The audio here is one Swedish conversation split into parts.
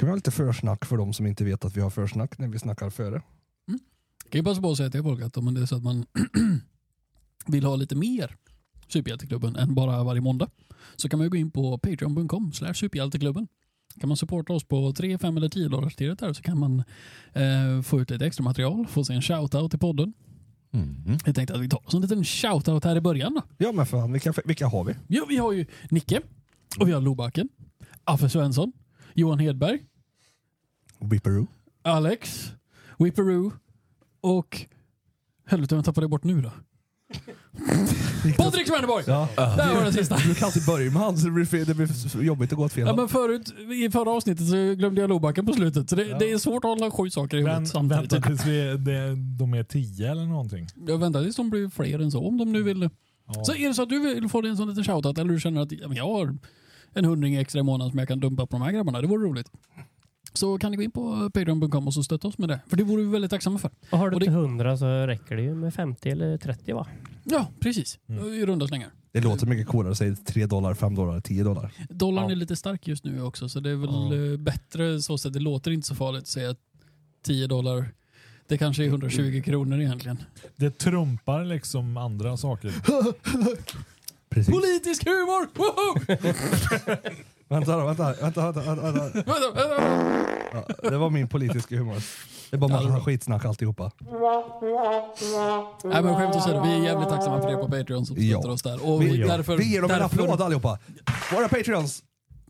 Kan vi ha lite försnack för de som inte vet att vi har försnack när vi snackar före? Kan ju passa på att säga till folk att om det är så att man vill ha lite mer Superhjälteklubben än bara varje måndag, så kan man ju gå in på patreon.com/superhjälteklubben. Kan man supporta oss på 3, 5 eller 10 dollar till där, så kan man få ut lite extra material, få sig en shoutout i podden. Jag tänkte att vi tar en liten shoutout här i början då. Ja, men fan, vilka har vi? Ja, vi har ju Nicke och vi har Lobacken, Affe Svensson, Johan Hedberg, Whipperoo, Alex, Whipperoo och helvete, jag tappade bort nu då. Patrik Sverneborg! Ja. Där var den sista. Du kan alltid börja med han så det blir jobbigt att gå åt fel. Ja, men i förra avsnittet så glömde jag Lobacken på slutet. Så det är svårt att hålla 7 saker i huvudet samtidigt. Vänta tills de är 10 eller någonting. Jag väntar tills de blir fler än så, om de nu vill. Ja. Så är det så att du vill få en sån liten shoutout, eller du känner att jag har en 100 extra i månaden som jag kan dumpa på de här grabbarna, det vore roligt. Så kan ni gå in på patreon.com och så stötta oss med det. För det vore vi väldigt tacksamma för. Och har du till 100 så räcker det ju med 50 eller 30 va? Ja, precis. I runda slängar. Det låter mycket coolare att säga 3 dollar, 5 dollar, 10 dollar. Dollarn är lite stark just nu också, så det är väl bättre så att det låter inte så farligt att säga 10 dollar. Det kanske är 120 kronor egentligen. Det trumpar liksom andra saker. Precis. Politisk humor! Vänta. Ja, det var min politiska humor. Det är bara massa skitsnack alltihopa. Nej, men skämt åsido, vi är jävligt tacksamma för det på Patreon som stöttar oss där. Och vi ger dem en applåd allihopa. Våra Patreons.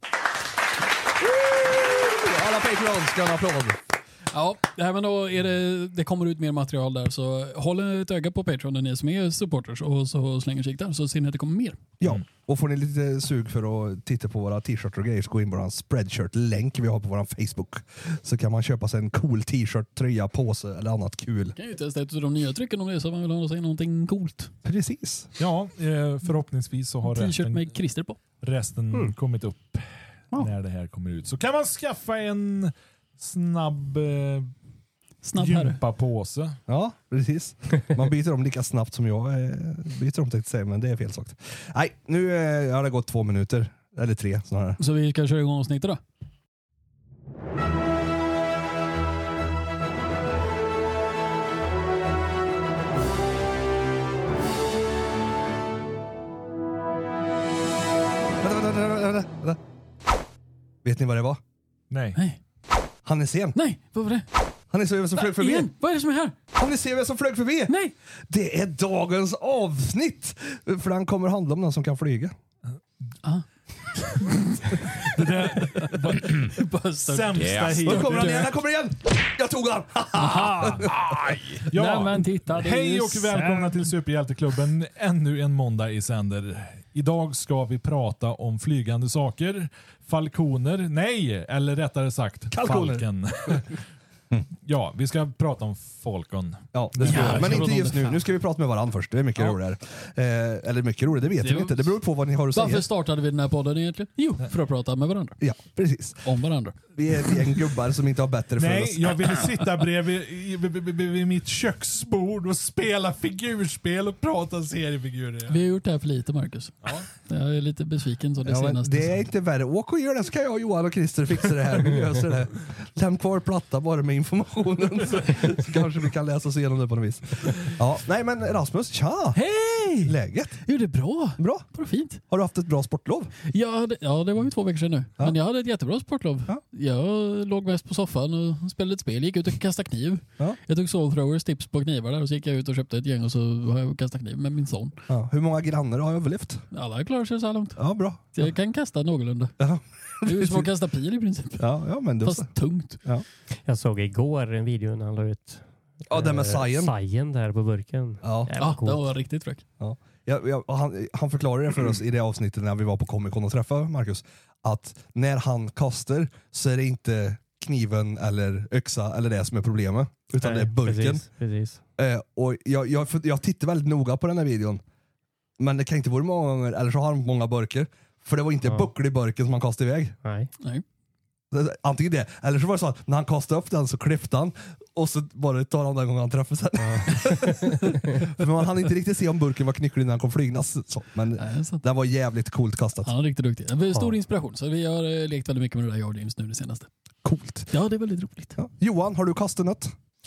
Alla Patreons ska ha en applåd. Ja, men då det kommer ut mer material där, så håll ett öga på Patreon, ni som är supporters, och så slänger sig där så ser ni att det kommer mer. Ja, och får ni lite sug för att titta på våra t-shirts och grejer, så gå in på vår spreadshirt-länk vi har på vår Facebook, så kan man köpa sig en cool t-shirt, tröja, påse eller annat kul. Kan ju testa ett av de nya trycken om det är så man vill ha sig någonting coolt. Precis. Ja, förhoppningsvis så har t-shirt med Christer på. Resten kommit upp när det här kommer ut. Så kan man skaffa en snabb gympapåse. Ja, precis. Man byter om lika snabbt som jag byter om, tänkte jag säga, men det är fel sagt. Nej, nu har det gått 2 minuter. Eller 3 snarare. Så vi kan köra igång avsnittet då? Vänta. Vet ni vad det var? Nej. Han är sen. Nej, vad var det? Han är så vem som flög förbi. Igen? Vad är det som är här? Har ni sett vem som flög förbi? Nej. Det är dagens avsnitt. För den kommer handla om någon som kan flyga. Sämsta hit. Då kommer han kommer igen. Jag tog han. Ja. Nej, men titta, hej och välkomna till Superhjälteklubben. Ännu en måndag i sänder. Idag ska vi prata om flygande saker. Falkoner. Nej, eller rättare sagt kalkoner. Falken. Ja, vi ska prata om Falcon. Ja, det ska vi. Men inte just nu. Nu ska vi prata med varandra först. Det är mycket roligare. Eller mycket roligt, det vet vi inte. Det beror på vad ni har att säga. Varför startade vi den här podden egentligen? Jo, för att prata med varandra. Ja, precis. Om varandra. Vi är ett gäng gubbar som inte har bättre för oss. Nej, jag ville sitta vid mitt köksbord och spela figurspel och prata seriefigurer. Vi har gjort det här för lite, Marcus. Ja. Jag är lite besviken så det senaste. Det är inte värre. Åk och gör det, så kan jag, Johan och Christer fixa det här. Vi löser det. Lämn kvar platta bara med informationen, så kanske vi kan läsa oss igenom det på något vis. Ja, nej men Rasmus, tja! Hej! Läget? Jo, det är bra. Bra. Bra, fint. Har du haft ett bra sportlov? Ja, det var ju 2 veckor sedan nu. Ja. Men jag hade ett jättebra sportlov. Ja. Jag låg mest på soffan och spelade ett spel. Gick ut och kastade kniv. Ja. Jag tog Soul Throwers tips på knivar där, och så gick jag ut och köpte ett gäng och så har jag kastat kniv med min son. Ja. Hur många grannar har överlevt? Alla klarar sig så här långt. Ja, bra. Så jag kan kasta någorlunda. Ja. Det är ju som att kasta pil i princip. Ja, men det Fast tungt. Ja. Jag såg igår en video när han la ut Det med sajen. Sajen där på burken. Ja. Ja, det var riktigt fräck. Ja. Han förklarade det för oss i det avsnittet när vi var på Comic Con och träffade Marcus, att när han kastar så är det inte kniven eller öxa eller det som är problemet, utan det är burken. Precis. Och jag tittar väldigt noga på den här videon, men det kan inte vara många gånger, eller så har han många burkar, för det var inte bucklig burken som han kastade iväg. Nej. Antingen det, eller så var det så att när han kastade upp den så klippte han och så bara tar han den gången han träffade sen. För man hann inte riktigt se om burken var knycklig när han kom flygnas. Men den var jävligt coolt kastat. Han är riktigt duktig. Det är stor inspiration, så vi har lekt väldigt mycket med det där Guardians nu det senaste. Coolt. Ja, det är väldigt roligt. Ja. Johan, har du kastat något?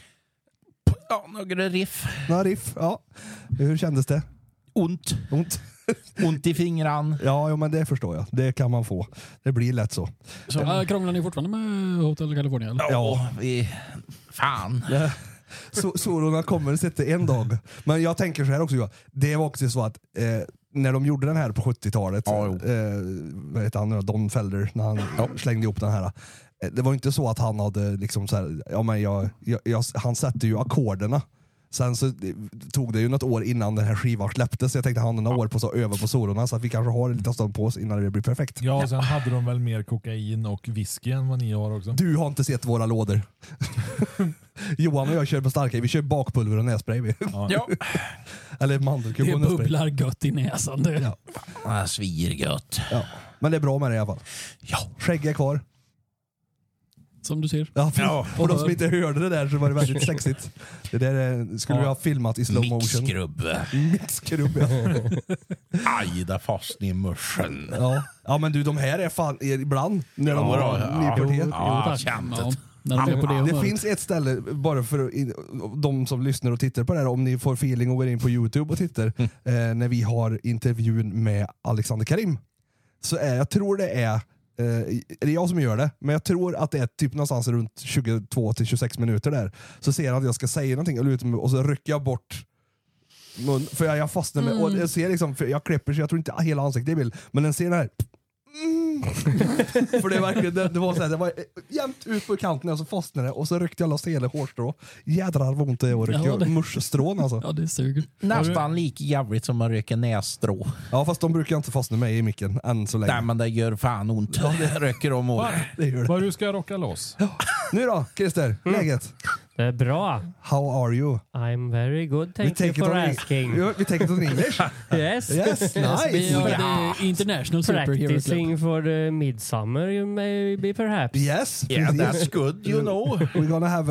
Ja, några riff. Några riff, ja. Hur kändes det? Ont. Ont i fingran. Ja, men det förstår jag. Det kan man få. Det blir lätt så. Så krånglar ni fortfarande med Hotel California? Eller? Ja, vi... Fan. Ja. Sororna kommer sitta en dag. Men jag tänker så här också, det var också så att när de gjorde den här på 70-talet, vad heter han nu, Don Felder, när han slängde ihop den här. Det var inte så att han hade liksom så här, han satte ju ackorderna. Sen så tog det ju något år innan den här skivan släpptes, så jag tänkte han har några år på sig att öva på solorna, så att vi kanske har en liten stund på oss innan det blir perfekt. Ja, och sen hade de väl mer kokain och whisky än vad ni har också. Du har inte sett våra lådor. Johan och jag kör på starka, vi kör bakpulver och nässpray. Ja. Eller mandelkubb det och nässpray. bubblar gött i näsan. Det. Ja. Svir gött. Ja. Men det är bra med det i alla fall. Ja. Skägg är kvar. Som du ser. Ja, för de som inte hörde det där så var det väldigt sexigt. Det där skulle vi ha filmat i slow motion. Mixskrubb, ja. Aj, där fast i mörsen. Ja, men du, de här är fan ibland när de var nyportet. Ja, kämtet. Det finns ett ställe, bara för de som lyssnar och tittar på det här, om ni får feeling och går in på YouTube och tittar, när vi har intervjun med Alexander Karim. Så jag tror det är jag som gör det, men jag tror att det är typ någonstans runt 22-26 minuter där. Så ser han att jag ska säga någonting och så rycker jag bort mun, för jag fastnar med och jag ser liksom, för jag klipper så jag tror inte hela ansiktet är bild, men den ser den här för det är verkligen det var så här, det var jämnt ut på kanten och så fastnade det och så ryckte jag loss hela hårstrå. Jädrar vad ont det är att rycka muschstrån alltså. Ja, det suger. Nästan lika jävligt som man rycker nässtrå. Ja, fast de brukar inte fastna med i micken än så länge. Nej, men det gör fan ont. Det rycker om år. Det gör det. Vad du ska rocka loss? Nu då, Christer, läget? Det är bra. How are you? I'm very good, thank you for asking. We take it on English. Yes. Yes, nice. Vi har the International Superhero Club. Practicing for the midsummer, you maybe perhaps. Yes. Yeah, that's good, you know. We're gonna have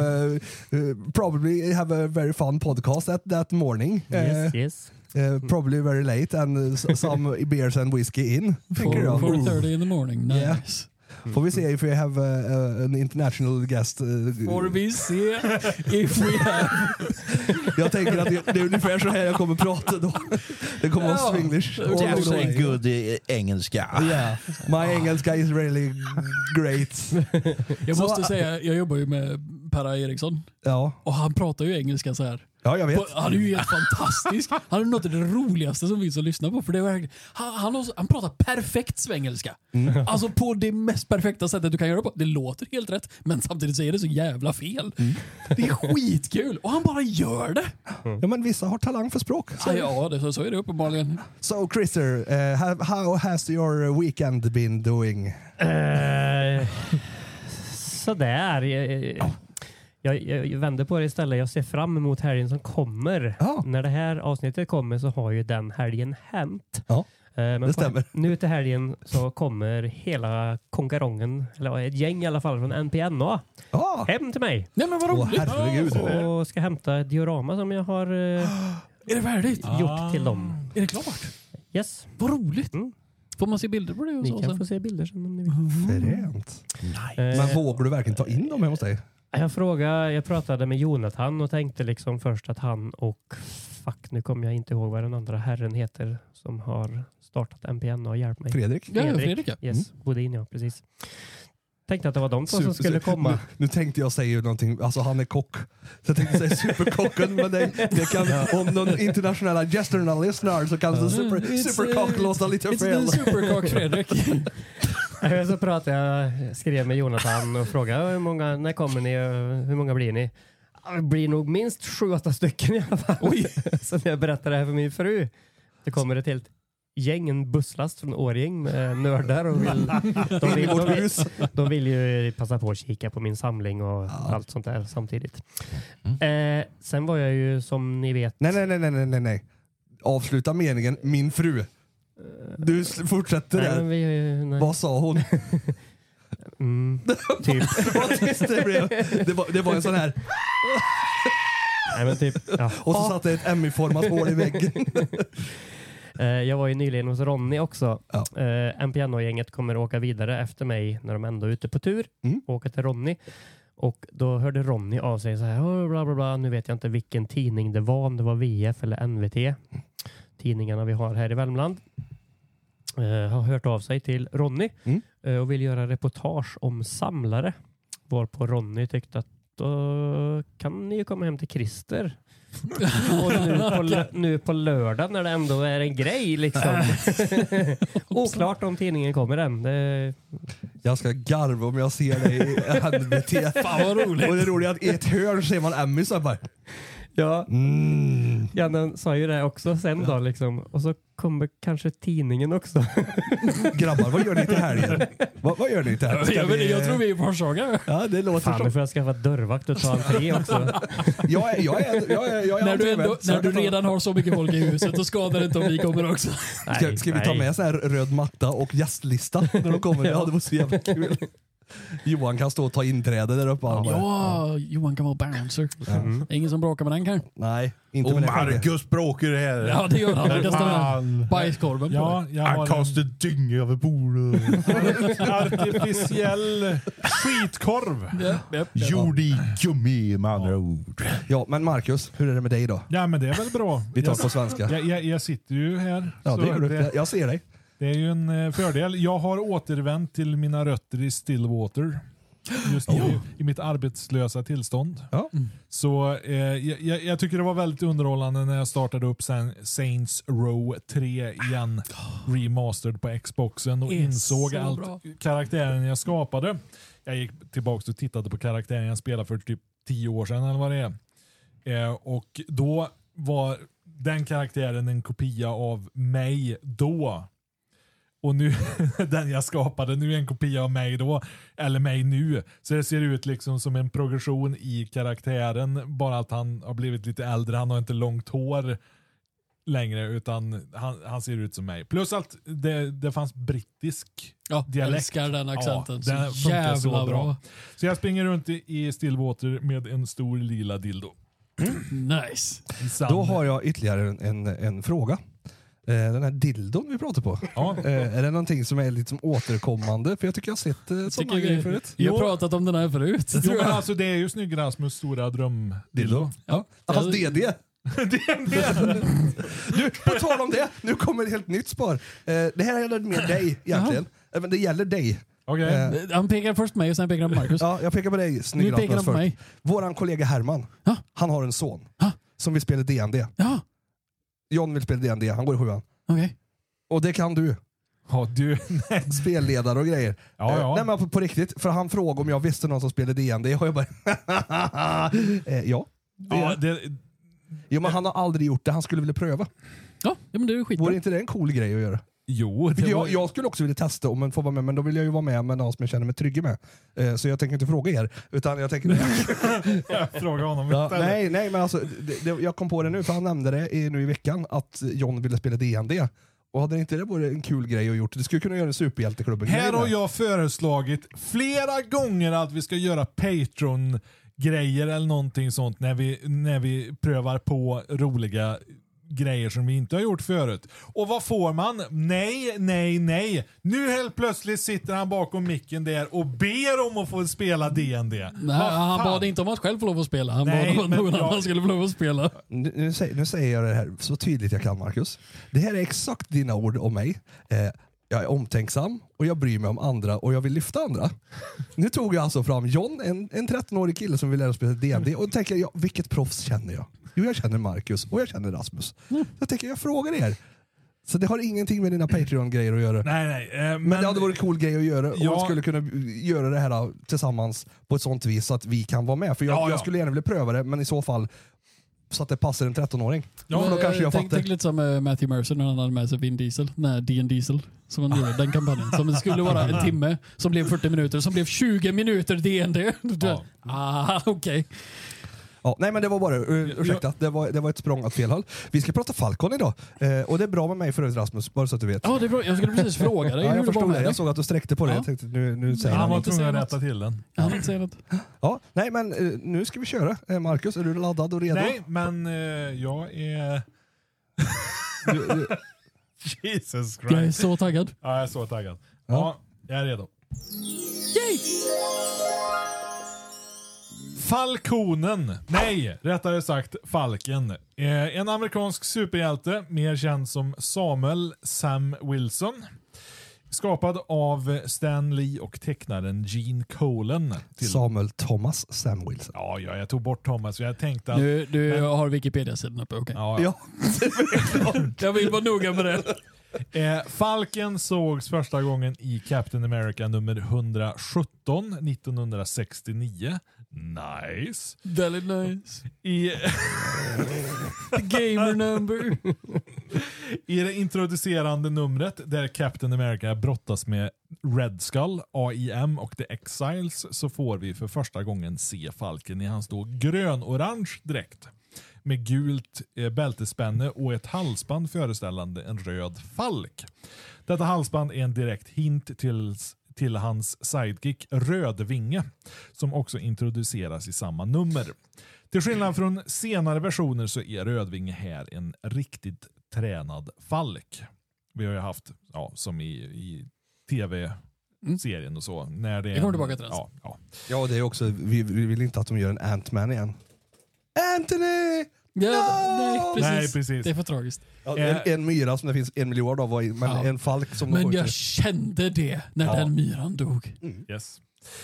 probably have a very fun podcast that morning. Yes. Probably very late and some beers and whiskey in. 4:30 in the morning. Nice. Yeah. Får vi se if we have an international guest. Får vi se if we have. Jag tänker att det är ungefär så här jag kommer prata då. Det kommer vara swinglish. That's a good engelska. Yeah, my engelska is really great. Jag måste säga, jag jobbar ju med Per Eriksson. Ja. Och han pratar ju engelska så här. Ja, jag vet. Han är ju helt fantastisk. Han är något av det roligaste som finns att lyssna på. För det är verkligen, han pratar perfekt svengelska. Alltså på det mest perfekta sättet du kan göra på. Det låter helt rätt, men samtidigt så är det så jävla fel. Det är skitkul. Och han bara gör det. Ja, men vissa har talang för språk. Så är det uppenbarligen. So, Christer, how has your weekend been doing? Sådär. Jag vänder på det istället. Jag ser fram emot helgen som kommer. När det här avsnittet kommer så har ju den helgen hänt. Ja, men det stämmer. Nu till helgen så kommer hela konkarongen, eller ett gäng i alla fall från NPNA, hem till mig. Nej, men vad roligt. Herregud. Och ska hämta ett diorama som jag har är det färdigt? gjort till dem. Är det klart? Yes. Vad roligt. Får man se bilder på det? Och Ni så kan sen? få se bilder sen om ni vill. Fränt. Men vågar du verkligen ta in dem hemma hos dig? Jag pratade med Jonathan och tänkte liksom först att han och nu kommer jag inte ihåg vad den andra herren heter som har startat NPN och hjälpt mig. Fredrik? Ja, Fredrik. Yes, Bodin, ja, precis. Tänkte att det var de två som skulle komma. Nu tänkte jag säga någonting, alltså han är kock. Så jag tänkte säga superkocken, men det kan, om någon internationella gesterna lyssnar så kan superkock låta lite fel. It's the superkock Fredrik. Så pratade jag, skrev med Jonathan och frågade när kommer ni och hur många blir ni? Det blir nog minst 7-8 stycken i alla fall. Oj. Så när jag berättade det här för min fru, det kommer ett helt gäng, en busslast från Årjäng med nördar och de vill ju passa på att kika på min samling och allt sånt där samtidigt. Sen var jag ju som ni vet... Nej. Avsluta meningen, min fru. Du fortsätter där. Nej. Vad sa hon? Typ. Vad tyst det blev. Det var en sån här... Nej, men typ, ja. Och så satt det ett M-format hål i väggen. Jag var ju nyligen hos Ronny också. Ja. MPNO-gänget kommer åka vidare efter mig när de ändå är ute på tur. Åka till Ronny. Och då hörde Ronny av sig så här, bla bla bla. Nu vet jag inte vilken tidning det var, om det var VF eller NVT. Tidningarna vi har här i Värmland. Har hört av sig till Ronny och vill göra reportage om samlare. Varpå Ronny tyckte att då kan ni ju komma hem till Christer. Och nu på lördag när det ändå är en grej liksom. Oklart om tidningen kommer än. Jag ska garva om jag ser dig i NVT. Fan vad roligt. Och det är roligt att i ett hörn ser man Emmy så här bara. Ja, Janne sa ju det också sen då liksom. Och så kommer kanske tidningen också. Grabbar, vad gör ni till helgen? Vad gör ni till helgen? Jag tror vi är Forshaga. Ja, det låter Fan, nu får jag skaffa dörrvakt och ta entré också. Jag är När du redan har så mycket folk i huset, då skadar det inte om vi kommer också. Ska vi ta med så här röd matta och gästlista när de kommer? Ja, det var så jävla kul. Johan kan stå och ta inträde där uppe. Ja, Johan kan vara bouncer. Ingen som bråkar med den kan. Nej, inte Och med det. Marcus bråkar här. Ja, det gör han. Han kastar Fan. bajskorven på Ja, dig. jag Han har kastar dynga över bordet. en artificiell skitkorv. Gjord i gummi med andra ord. Ja, men Marcus, hur är det med dig då? Ja, men det är väl bra. Vi tar på svenska. Jag sitter ju här. Ja, så det gör du. Jag ser dig. det är ju en fördel. Jag har återvänt till mina rötter i Stillwater. Just nu, i mitt arbetslösa tillstånd. Ja. Så jag tycker det var väldigt underhållande när jag startade upp Saints Row 3 igen. Remastered på Xboxen och insåg allt karaktären jag skapade. Jag gick tillbaka och tittade på karaktären jag spelade för typ 10 år sedan eller vad det är. Och då var den karaktären en kopia av mig då. Och nu, den jag skapade, nu är en kopia av mig då, eller mig nu. Så det ser ut liksom som en progression i karaktären, bara att han har blivit lite äldre, han har inte långt hår längre, utan han ser ut som mig. Plus att det fanns brittisk dialekt. Älskar den accenten. Ja, den så jävla så bra. Så jag springer runt i Stillwater med en stor lila dildo. Nice. Då har jag ytterligare en fråga. Den här dildon vi pratar på. Ja. Är det någonting som är liksom återkommande? För jag tycker jag har sett sådana grejer förut. Vi har pratat om den här förut. Jo, men alltså det är ju Snygg Rasmus stora drömdildo. Ja. Fast DD. Du, på tal om det, nu kommer ett helt nytt spår. Det här gäller mer dig egentligen. Men det gäller dig. Okay. Han pekar först mig och sen pekar han på Marcus. Ja, jag pekar på dig, Snygg Nu pekar Rasmus, han på först. mig. Våran kollega Herman, han har en son som vill spela D&D. Ja, John vill spela D&D, han går i 7:an. okej. Och det kan du. Ja, du. Spelledare och grejer. Ja. Nej, men på riktigt, för han frågade om jag visste någon som spelade D&D och jag bara ja. Jo, men han har aldrig gjort det, han skulle vilja pröva. Ja, men det är skitbra. Vore inte det en cool grej att göra? Jo, det var... Jag skulle också vilja testa om man får vara med, men då vill jag ju vara med någon som jag känner mig trygg med. Så jag tänker inte fråga er, utan jag tänker... Fråga honom. Ja, nej, men alltså, jag kom på det nu, för han nämnde det nu i veckan, att John ville spela D&D. Och hade inte det varit en kul grej att gjort? Det skulle kunna göra en superhjälteklubben. Här har jag föreslagit flera gånger att vi ska göra Patreon-grejer eller någonting sånt när vi prövar på roliga grejer som vi inte har gjort förut. Och vad får man? Nej. Nu helt plötsligt sitter han bakom micken där och ber om att få spela D&D. Nej, han bad inte om att själv få lov att spela. Han bad om att någon annan skulle få lov att spela. Nu säger jag det här så tydligt jag kan, Marcus. Det här är exakt dina ord om mig. Jag är omtänksam och jag bryr mig om andra och jag vill lyfta andra. Nu tog jag alltså fram John, en 13-årig kille som vill lära spela D&D, och tänker vilket proffs känner jag? Jo, jag känner Marcus och jag känner Rasmus. Jag tänker, jag frågar er. Så det har ingenting med dina Patreon-grejer att göra. Nej. Men det hade varit en cool grej att göra. Och man skulle kunna göra det här tillsammans på ett sånt vis så att vi kan vara med. För jag skulle gärna vilja pröva det, men i så fall så att det passar en 13-åring. Ja, då kanske jag fattar. Tänk lite som Matthew Mercer när han hade med sig Vin Diesel. Nej, DN Diesel. Som han gjorde den kampanjen. Som det skulle vara en timme. Som blev 40 minuter. Som blev 20 minuter DND. Okej. Ja, nej men det var bara, ursäkta, det var ett språng åt fel håll. Vi ska prata Falcon idag. Och det är bra med mig förut Rasmus, bara så att du vet. Ja, det är bra. Jag skulle precis fråga dig Ja, hur jag det var förstod med det. dig. Jag såg att du sträckte på det. Ja. Jag tänkte nu säger Han han var något. tvungen att rätta till den. Jag hann inte säga något. Ja, nej men nu ska vi köra. Marcus, är du laddad och redo? Nej, men jag är... Jesus Christ. Jag är så taggad. Ja, jag är så taggad. Ja, jag är redo. Yay! Falkonen. Nej, rättare sagt Falken. En amerikansk superhjälte, mer känd som Samuel Sam Wilson. Skapad av Stan Lee och tecknaren Gene Colan. Samuel Thomas Sam Wilson. Ja, jag tog bort Thomas. Jag tänkte att... Du har Wikipedia-sidan uppe, okej. Ja, Ja, Jag vill vara noga med det. Falken sågs första gången i Captain America nummer 117 1969. Nice. Väldigt nice. I Gamer number. I det introducerande numret där Captain America brottas med Red Skull, AIM och The Exiles så får vi för första gången se Falken i hans då grön-orange dräkt med gult bältespänne och ett halsband föreställande en röd falk. Detta halsband är en direkt hint till hans sidekick Rödvinge som också introduceras i samma nummer. Till skillnad från senare versioner så är Rödvinge här en riktigt tränad falk. Vi har ju haft, som i tv-serien och så. När det kommer tillbaka till den. ja det är också, vi vill inte att de gör en Ant-Man igen. Anthony! Ja, Nej, precis. Det är för tragiskt. Ja, en myra som det finns 1 miljard av, men en falk som de Men skjuter. jag kände det när den myran dog. Yes.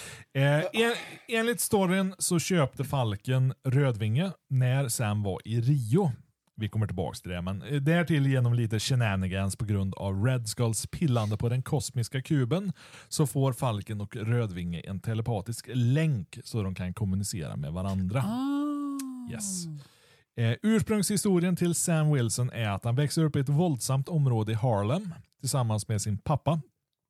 Enligt storyn så köpte Falken Rödvinge när Sam var i Rio. Vi kommer tillbaka till det, men därtill genom lite shenanigans på grund av Red Skulls pillande på den kosmiska kuben så får Falken och Rödvinge en telepatisk länk så de kan kommunicera med varandra. Yes. Ursprungshistorien till Sam Wilson är att han växer upp i ett våldsamt område i Harlem tillsammans med sin pappa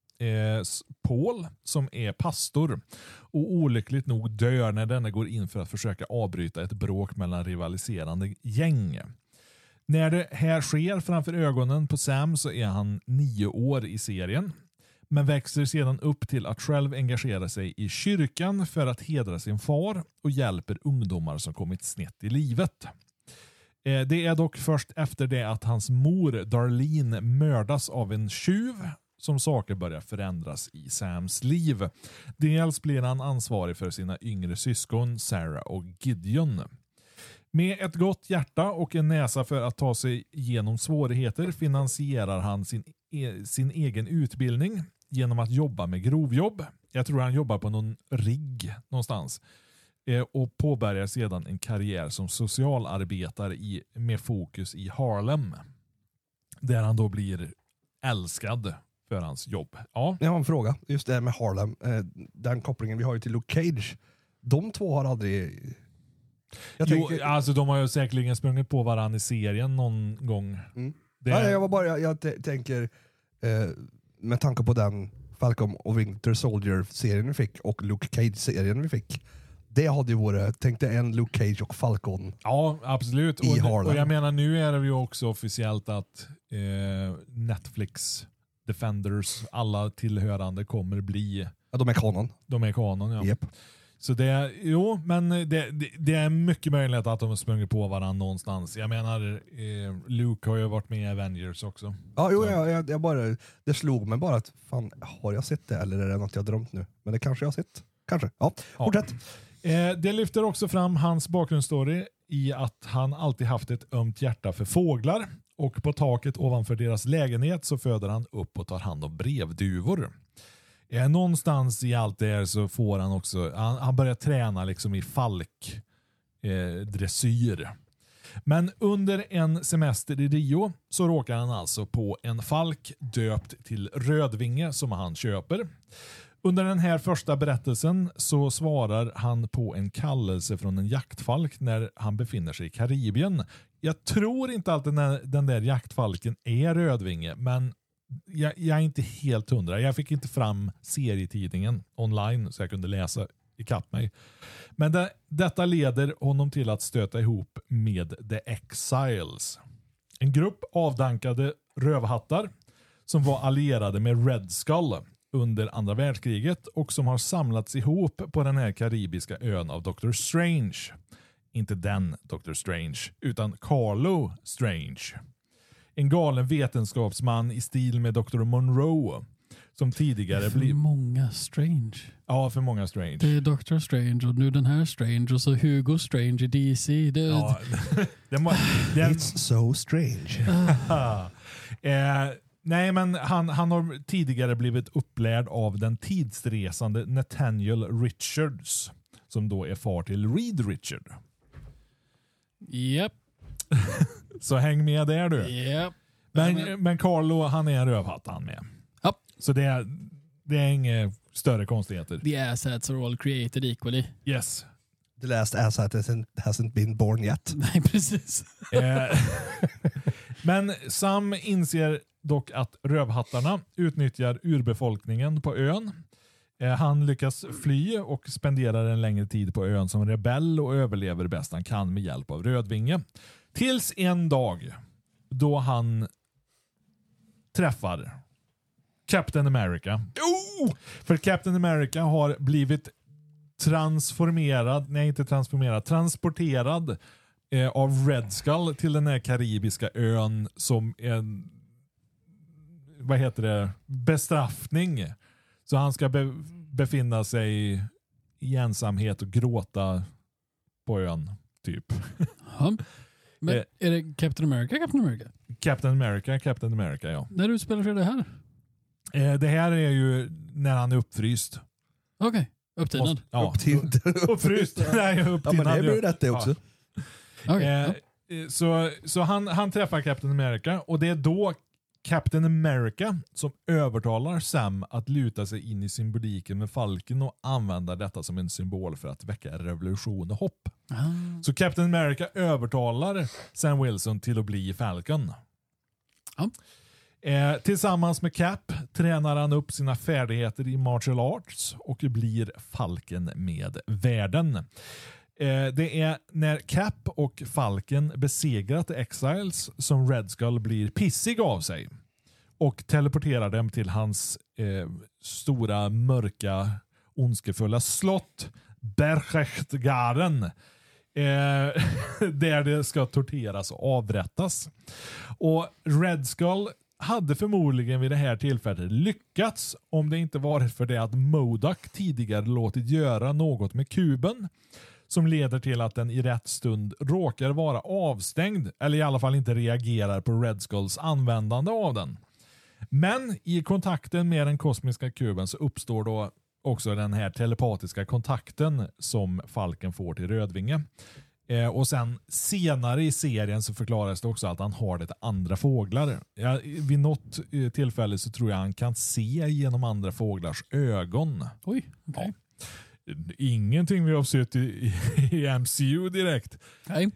Paul som är pastor och olyckligt nog dör när denna går in för att försöka avbryta ett bråk mellan rivaliserande gäng. När det här sker framför ögonen på Sam så är han 9 år i serien men växer sedan upp till att själv engagera sig i kyrkan för att hedra sin far och hjälper ungdomar som kommit snett i livet. Det är dock först efter det att hans mor Darlene mördas av en tjuv som saker börjar förändras i Sams liv. Dels blir han ansvarig för sina yngre syskon Sarah och Gideon. Med ett gott hjärta och en näsa för att ta sig igenom svårigheter finansierar han sin egen utbildning genom att jobba med grovjobb. Jag tror han jobbar på någon rigg någonstans. Och påbörjar sedan en karriär som socialarbetare med fokus i Harlem. Där han då blir älskad för hans jobb. Ja. Jag har en fråga, just det här med Harlem. Den kopplingen vi har ju till Luke Cage. De två har aldrig... Alltså de har ju säkerligen sprungit på varandra i serien någon gång. Jag tänker med tanke på den Falcon och Winter Soldier-serien vi fick och Luke Cage-serien vi fick. Det hade ju varit, tänkte en Luke Cage och Falcon. Ja, absolut. I Harlem. Och jag menar, nu är det ju också officiellt att Netflix Defenders, alla tillhörande kommer bli... Ja, de är kanon. De är kanon, ja. Yep. Så det, men det är mycket möjligt att de har sprungit på varandra någonstans. Jag menar, Luke har ju varit med i Avengers också. Ja, jag bara, det slog mig bara att fan, har jag sett det eller är det något jag drömt nu? Men det kanske jag har sett. Kanske. Ja, fortsätt. Det lyfter också fram hans bakgrundsstory i att han alltid haft ett ömt hjärta för fåglar. Och på taket ovanför deras lägenhet så föder han upp och tar hand om brevduvor. Någonstans i allt det här så får han också, han börjar träna liksom i falkdressyr. Men under en semester i Rio så råkar han alltså på en falk döpt till Rödvinge som han köper. Under den här första berättelsen så svarar han på en kallelse från en jaktfalk när han befinner sig i Karibien. Jag tror inte att den där jaktfalken är Rödvinge, men jag är inte helt hundra. Jag fick inte fram serietidningen online så jag kunde läsa ikapp mig. Men detta leder honom till att stöta ihop med The Exiles. En grupp avdankade rövhattar som var allierade med Red Skull under andra världskriget och som har samlats ihop på den här karibiska ön av Dr. Strange. Inte den Dr. Strange, utan Carlo Strange. En galen vetenskapsman i stil med Dr. Monroe som tidigare För många Strange. Ja, för många Strange. Det är Dr. Strange och nu den här Strange och så Hugo Strange i DC. Det... Ja, It's so strange. Nej, men han har tidigare blivit upplärd av den tidsresande Nathaniel Richards som då är far till Reed Richard. Japp. Så häng med där du. Japp. Men Carlo, han är en rövhatt han med. Ja. Så det är inga större konstigheter. The assets are all created equally. Yes. The last asshat hasn't been born yet. Nej, precis. Men Sam inser dock att rövhattarna utnyttjar urbefolkningen på ön. Han lyckas fly och spenderar en längre tid på ön som rebell och överlever bäst han kan med hjälp av Rödvinge. Tills en dag då han träffar Captain America. För Captain America har blivit transporterad av Red Skull till den här karibiska ön som en bestraffning. Så han ska befinna sig i ensamhet och gråta på ön typ. Ja. Men är det Captain America? Captain America, ja. När utspelar sig det här? Det här är ju när han är uppfryst. Okej, upptinad. Ja. Uppfryst. Nej, upptinad. Ja, men det blir rätt det också. Ja. Okay. Så han träffar Captain America och det är då Captain America som övertalar Sam att luta sig in i symboliken med Falken och använda detta som en symbol för att väcka revolution och hopp. Så Captain America övertalar Sam Wilson till att bli Falcon. Tillsammans med Cap tränar han upp sina färdigheter i martial arts och blir Falken med världen. Det är när Cap och Falken besegrat The Exiles som Red Skull blir pissig av sig och teleporterar dem till hans stora, mörka, ondskefulla slott Berchtesgaden där det ska torteras och avrättas. Och Red Skull hade förmodligen vid det här tillfället lyckats om det inte varit för det att MODOK tidigare låtit göra något med kuben som leder till att den i rätt stund råkar vara avstängd eller i alla fall inte reagerar på Red Skulls användande av den. Men i kontakten med den kosmiska kuben så uppstår då också den här telepatiska kontakten som Falken får till Rödvinge. Och sen senare i serien så förklaras det också att han har det till andra fåglar. Vid något tillfälle så tror jag han kan se genom andra fåglars ögon. Oj, okej. Ja. Ingenting vi har sett i MCU direkt. Nej.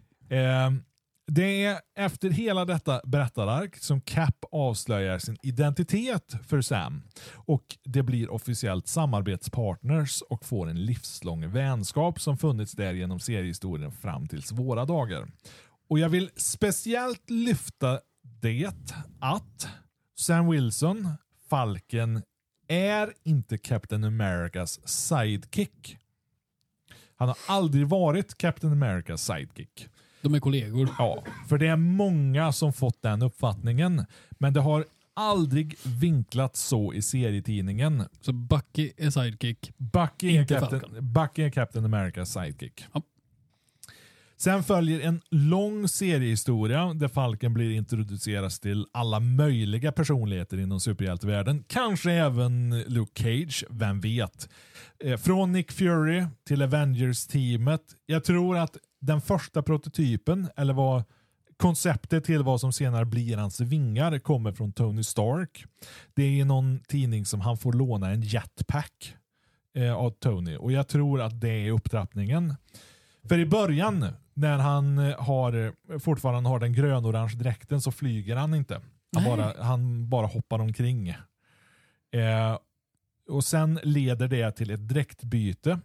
Det är efter hela detta berättarark som Cap avslöjar sin identitet för Sam och det blir officiellt samarbetspartners och får en livslång vänskap som funnits där genom seriehistorien fram tills våra dagar. Och jag vill speciellt lyfta det att Sam Wilson, Falken, är inte Captain Americas sidekick. Han har aldrig varit Captain Americas sidekick. De är kollegor. Ja, för det är många som fått den uppfattningen. Men det har aldrig vinklat så i serietidningen. Så Bucky är sidekick. Bucky är Captain Americas sidekick. Ja. Sen följer en lång seriehistoria där Falken blir introduceras till alla möjliga personligheter inom superhjältevärlden. Kanske även Luke Cage, vem vet. Från Nick Fury till Avengers-teamet. Jag tror att den första prototypen, eller vad konceptet till vad som senare blir hans vingar, kommer från Tony Stark. Det är i någon tidning som han får låna en jetpack av Tony. Och jag tror att det är upptrappningen. För i början, när han fortfarande har den grön-orange dräkten, så flyger han inte. Han bara hoppar omkring. Och sen leder det till ett dräktbyte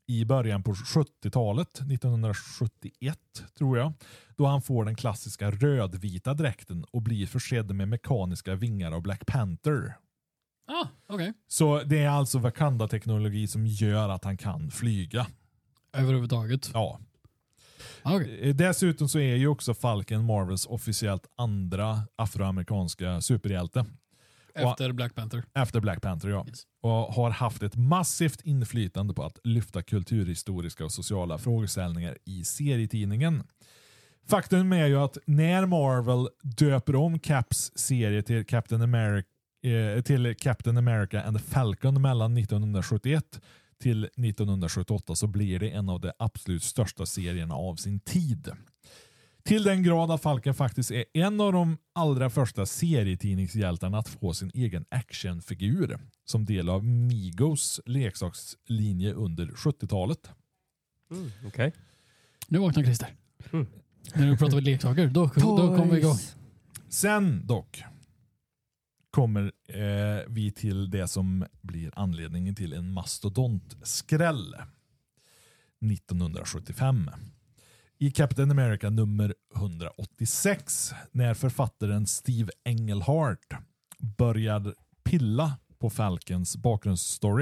i början på 70-talet, 1971 tror jag, då han får den klassiska rödvita dräkten och blir försedd med mekaniska vingar av Black Panther. Okej. Så det är alltså Wakanda-teknologi som gör att han kan flyga. Överhuvudtaget? Ja. Okay. Dessutom så är ju också Falcon Marvels officiellt andra afroamerikanska superhjälte. Efter Black Panther? Efter Black Panther, ja. Yes. Och har haft ett massivt inflytande på att lyfta kulturhistoriska och sociala frågeställningar i serietidningen. Faktum är ju att när Marvel döper om Caps serie till Captain America and the Falcon mellan 1971 till 1978 så blir det en av de absolut största serierna av sin tid. Till den grad att Falcon faktiskt är en av de allra första serietidningshjältarna att få sin egen actionfigur som del av Migos leksakslinje under 70-talet. Okej. Nu vaknar Christer. När du pratar om leksaker, då kommer vi igång. Sen dock kommer vi till det som blir anledningen till en mastodontskräll 1975. I Captain America nummer 186 när författaren Steve Englehart börjar pilla på Falcons bakgrundsstory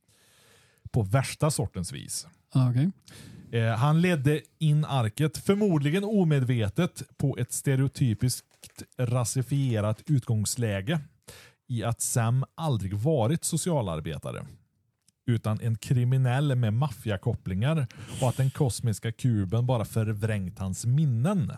på värsta sortens vis. Okay. Han ledde in arket, förmodligen omedvetet, på ett stereotypiskt rasifierat utgångsläge i att Sam aldrig varit socialarbetare utan en kriminell med maffiakopplingar och att den kosmiska kuben bara förvrängt hans minnen.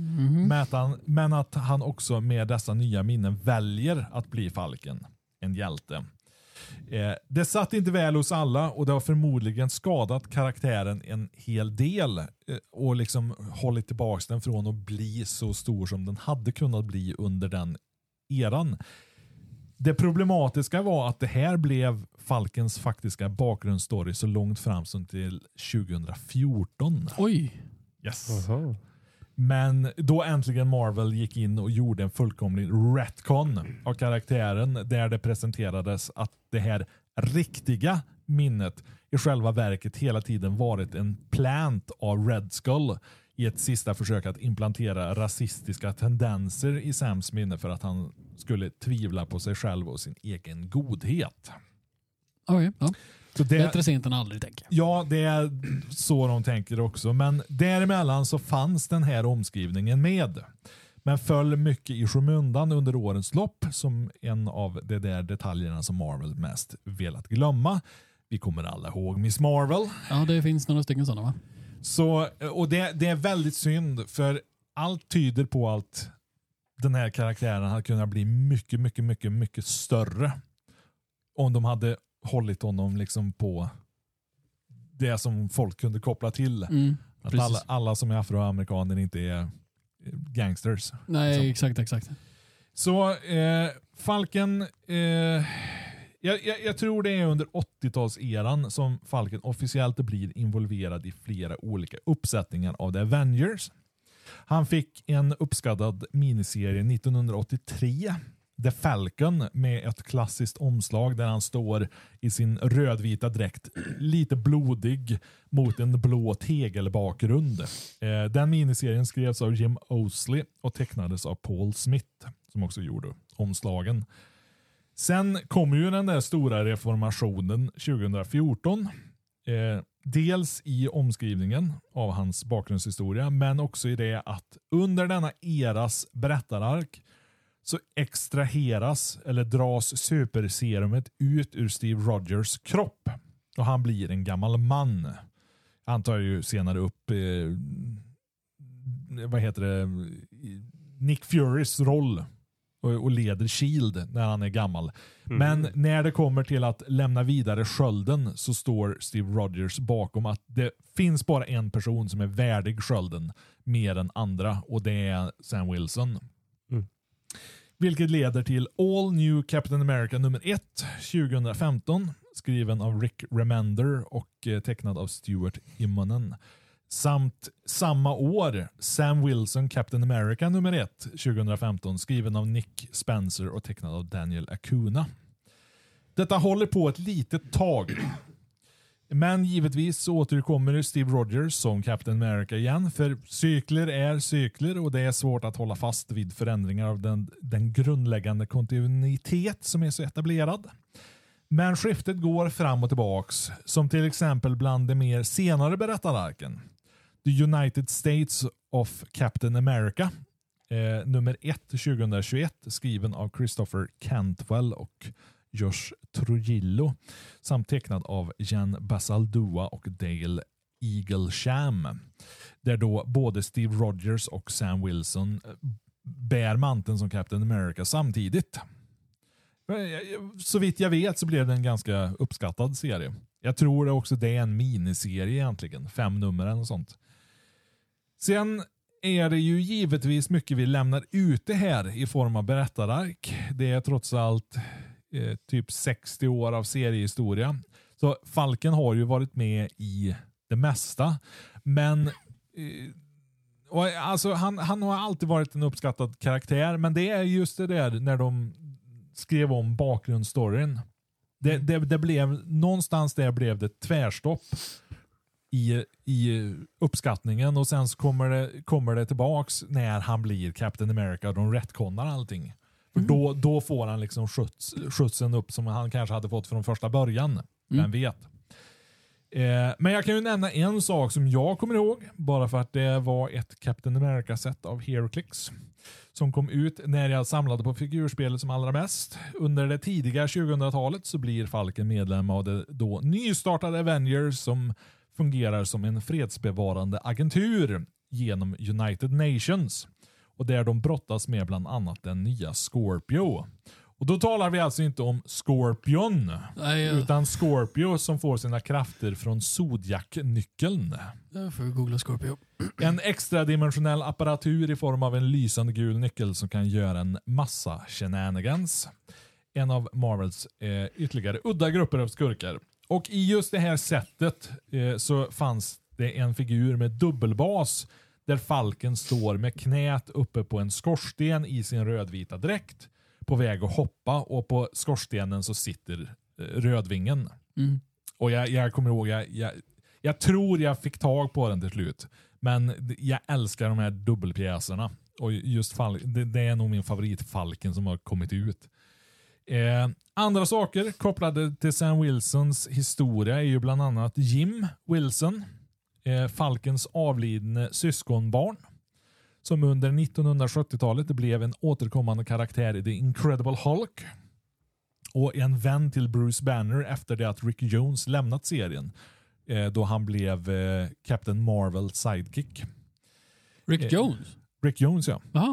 Men att han också med dessa nya minnen väljer att bli Falcon, en hjälte. Det satt inte väl hos alla och det har förmodligen skadat karaktären en hel del och liksom hållit tillbaka den från att bli så stor som den hade kunnat bli under den eran. Det problematiska var att det här blev Falcons faktiska bakgrundsstory så långt fram som till 2014. Oj! Yes. Men då äntligen Marvel gick in och gjorde en fullkomlig retcon av karaktären där det presenterades att det här riktiga minnet i själva verket hela tiden varit en plant av Red Skull i ett sista försök att implantera rasistiska tendenser i Sams minne för att han skulle tvivla på sig själv och sin egen godhet. Okej, ja. Så det, bättre sent än aldrig, tänker jag. Ja, det är så de tänker också. Men däremellan så fanns den här omskrivningen med. Men föll mycket i skymundan under årens lopp som en av de där detaljerna som Marvel mest velat glömma. Vi kommer alla ihåg Miss Marvel. Ja, det finns några stycken sådana, va? Så, och det är väldigt synd, för allt tyder på att den här karaktären hade kunnat bli mycket, mycket, mycket, mycket större om de hade hållit honom liksom på det som folk kunde koppla till. Att alla som är afroamerikaner inte är gangsters. Nej, liksom. Exakt. Så Falcon, jag tror det är under 80-talseran som Falcon officiellt blir involverad i flera olika uppsättningar av The Avengers. Han fick en uppskattad miniserie 1983, The Falcon, med ett klassiskt omslag där han står i sin rödvita dräkt lite blodig mot en blå tegelbakgrund. Den miniserien skrevs av Jim Owsley och tecknades av Paul Smith som också gjorde omslagen. Sen kom ju den där stora reformationen 2014. Dels i omskrivningen av hans bakgrundshistoria, men också i det att under denna eras berättarark så extraheras eller dras superserumet ut ur Steve Rogers kropp och han blir en gammal man. Han tar ju senare upp Nick Furys roll och leder Shield när han är gammal. Men när det kommer till att lämna vidare skölden så står Steve Rogers bakom att det finns bara en person som är värdig skölden mer än andra, och det är Sam Wilson. Vilket leder till All New Captain America nummer 1 2015, skriven av Rick Remender och tecknad av Stuart Immonen. Samt samma år Sam Wilson Captain America nummer 1 2015, skriven av Nick Spencer och tecknad av Daniel Acuna. Detta håller på ett litet tag. Men givetvis så återkommer Steve Rogers som Captain America igen, för cykler är cykler och det är svårt att hålla fast vid förändringar av den grundläggande kontinuitet som är så etablerad. Men skiftet går fram och tillbaks, som till exempel bland de mer senare berättararken. The United States of Captain America, nummer 1 2021, skriven av Christopher Cantwell och Josh Trujillo, samt tecknad av Jan Basaldua och Dale Eaglesham, där då både Steve Rogers och Sam Wilson bär manteln som Captain America samtidigt. Så vitt jag vet så blev det en ganska uppskattad serie. Jag tror också det är en miniserie egentligen, 5 nummer eller något sånt. Sen är det ju givetvis mycket vi lämnar ute här i form av berättarark. Det är trots allt typ 60 år av seriehistoria. Så Falken har ju varit med i det mesta. Men alltså han har alltid varit en uppskattad karaktär. Men det är just det där när de skrev om bakgrundsstoryn. Det blev någonstans där blev det tvärstopp i uppskattningen, och sen så kommer det tillbaks när han blir Captain America och de rättkonnar allting. För då får han liksom skjutsen upp som han kanske hade fått från första början. Vem vet. Men jag kan ju nämna en sak som jag kommer ihåg, bara för att det var ett Captain America-set av HeroClix som kom ut när jag samlade på figurspelet som allra mest. Under det tidiga 2000-talet så blir Falken medlem av det då nystartade Avengers, som fungerar som en fredsbevarande agentur genom United Nations, och där de brottas med bland annat den nya Scorpio. Och då talar vi alltså inte om Scorpion, utan Scorpio som får sina krafter från Zodiac-nyckeln. Jag får googla Scorpio. En extradimensionell apparatur i form av en lysande gul nyckel som kan göra en massa shenanigans. En av Marvels ytterligare udda grupper av skurkar. Och i just det här sättet så fanns det en figur med dubbelbas där Falken står med knät uppe på en skorsten i sin rödvita dräkt på väg att hoppa, och på skorstenen så sitter Rödvingen. Och jag kommer ihåg, jag tror jag fick tag på den till slut, men jag älskar de här dubbelpjäserna, och just det är nog min favoritfalken som har kommit ut. Andra saker kopplade till Sam Wilsons historia är ju bland annat Jim Wilson, Falkens avlidne syskonbarn, som under 1970-talet blev en återkommande karaktär i The Incredible Hulk och en vän till Bruce Banner efter det att Rick Jones lämnat serien, då han blev Captain Marvel sidekick. Rick Jones? Rick Jones, ja. Aha.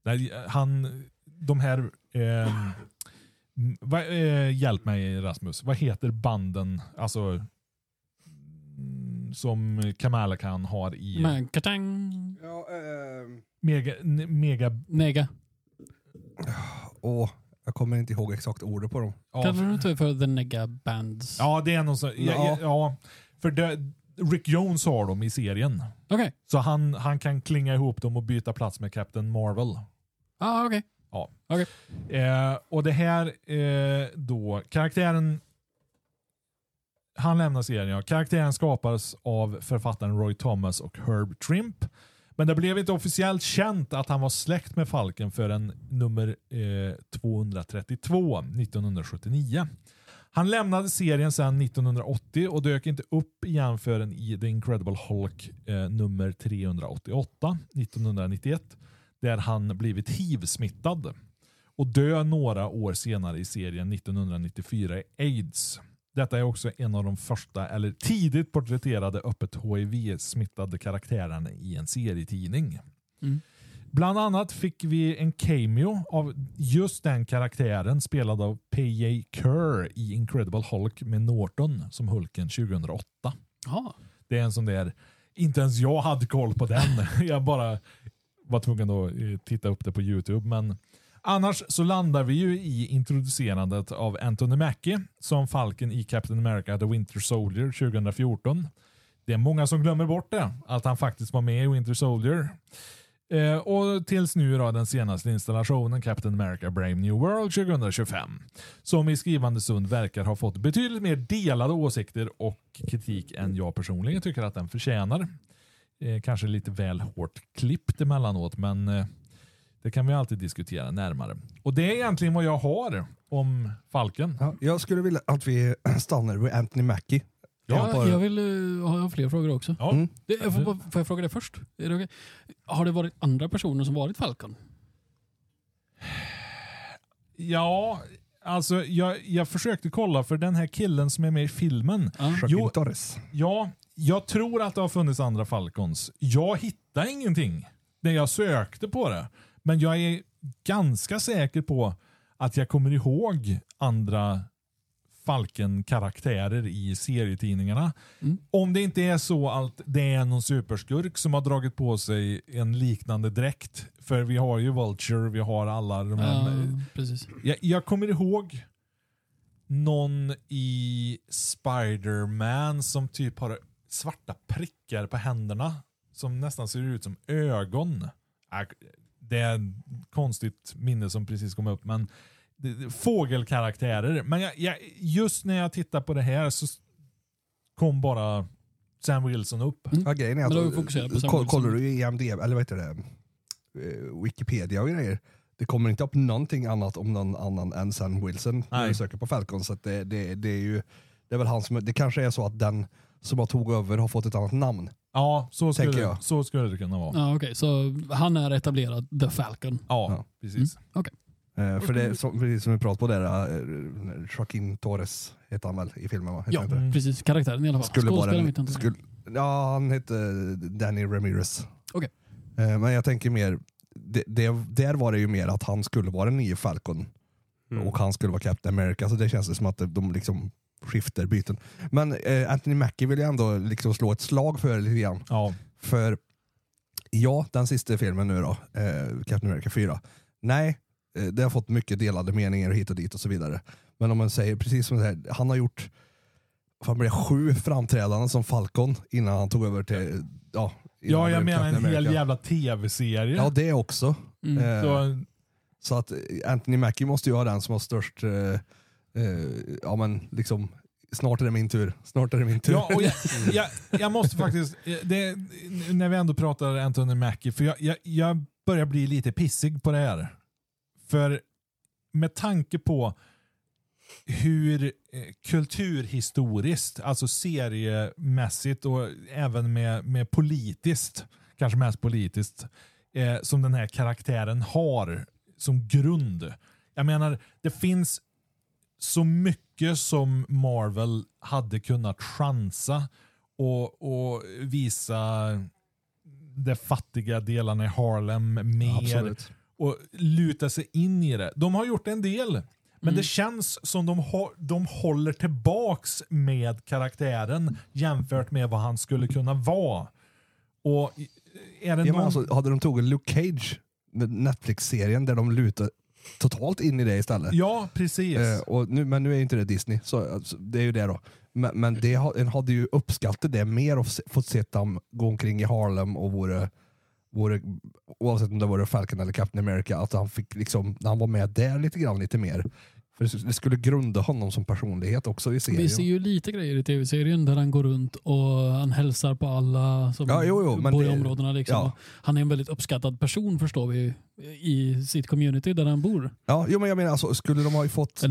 De här hjälp mig Rasmus, vad heter banden, alltså som Kamala Khan har i Katang. Ja, Mega. Jag kommer inte ihåg exakt ordet på dem. Kallar du inte för The Nega Bands? Ja, det är någon så. Ja, för Rick Jones har dem i serien. Okej. Så han kan klinga ihop dem och byta plats med Captain Marvel. Okej. Ja. Okay. Och det här då karaktären, han lämnar serien. Ja. Karaktären skapas av författaren Roy Thomas och Herb Trimp. Men det blev inte officiellt känt att han var släkt med Falken förrän nummer 232 1979. Han lämnade serien sedan 1980 och dök inte upp igen förrän i The Incredible Hulk nummer 388 1991, där han blivit HIV-smittad och dö några år senare i serien 1994 i AIDS. Detta är också en av de första eller tidigt porträtterade öppet HIV-smittade karaktärerna i en serietidning. Bland annat fick vi en cameo av just den karaktären spelad av P.J. Kerr i Incredible Hulk med Norton som Hulken 2008. Det är en sån där, inte ens jag hade koll på den. Jag bara var tvungen att titta upp det på YouTube, men annars så landar vi ju i introducerandet av Anthony Mackie som Falken i Captain America The Winter Soldier 2014. Det är många som glömmer bort det, att han faktiskt var med i Winter Soldier. Och tills nu då den senaste installationen Captain America Brave New World 2025. Som i skrivande stund verkar ha fått betydligt mer delade åsikter och kritik än jag personligen tycker att den förtjänar. Kanske lite väl hårt klippt emellanåt, men det kan vi alltid diskutera närmare. Och det är egentligen vad jag har om Falken. Ja, jag skulle vilja att vi stannar vid Anthony Mackie. Ja, jag vill ha fler frågor också. Ja. Får jag fråga det först? Är det okay? Har det varit andra personer som varit Falcon? Ja, alltså jag försökte kolla för den här killen som är med i filmen. Joaquin Torres. Ja, jag tror att det har funnits andra Falcons. Jag hittade ingenting när jag sökte på det. Men jag är ganska säker på att jag kommer ihåg andra Falken-karaktärer i serietidningarna. Om det inte är så att det är någon superskurk som har dragit på sig en liknande dräkt. För vi har ju Vulture, vi har alla de här. Precis. Jag kommer ihåg någon i Spider-Man som typ har svarta prickar på händerna som nästan ser ut som ögon. Det är ett konstigt minne som precis kom upp, men fågelkaraktärer. Men just när jag tittar på det här så kom bara Sam Wilson upp. Ja, grejen är att kollar du i IMDb eller vad heter det, Wikipedia och grejer, det kommer inte upp någonting annat om någon annan än Sam Wilson när du söker på Falcon, så att det är väl han som, det kanske är så att den som har tog över har fått ett annat namn. Ja, så skulle det kunna vara. Ja, okej. Så han är etablerad The Falcon. Ja. Precis. Okej. För det precis som vi pratade på där, Joaquin Torres heter han väl i filmen, va? Ja, precis. Karaktären i alla fall. Han heter Danny Ramirez. Okej. Men jag tänker mer, där var det ju mer att han skulle vara en ny Falcon och han skulle vara Captain America, så det känns som att de liksom skiftar byten. Men Anthony Mackie vill jag ändå liksom slå ett slag för lite grann. Ja. För den sista filmen nu då, Captain America 4. Nej, det har fått mycket delade meningar hit och dit och så vidare. Men om man säger precis som det här, han har gjort 7 framträdanden som Falcon innan han tog över till jag menar en hel jävla tv-serie. Ja, det också. Så att Anthony Mackie måste ju ha den som har störst liksom snart är det min tur. Ja, och jag måste faktiskt när vi ändå pratar Anthony Mackie, för jag börjar bli lite pissig på det här. För med tanke på hur kulturhistoriskt, alltså seriemässigt och även med politiskt, kanske mest politiskt, som den här karaktären har som grund. Jag menar, det finns så mycket som Marvel hade kunnat chansa och visa de fattiga delarna i Harlem mer. Absolut. Och luta sig in i det. De har gjort en del, men det känns som de håller tillbaks med karaktären jämfört med vad han skulle kunna vara. Och är det alltså, hade de tagit Luke Cage, Netflix-serien, där de lutar totalt in i det istället. Ja, precis. Men nu är inte det Disney, så alltså, det är ju det då. Men en hade ju uppskattat det mer och fått se dem gå omkring i Harlem och vore oavsett om det var Falcon eller Captain America, att han fick liksom, när han var med där lite mer. För det skulle grunda honom som personlighet också i serien. Vi ser ju lite grejer i tv-serien där han går runt och han hälsar på alla som bor i områdena. Liksom. Ja. Han är en väldigt uppskattad person, förstår vi, i sitt community där han bor. Ja, men jag menar alltså, skulle de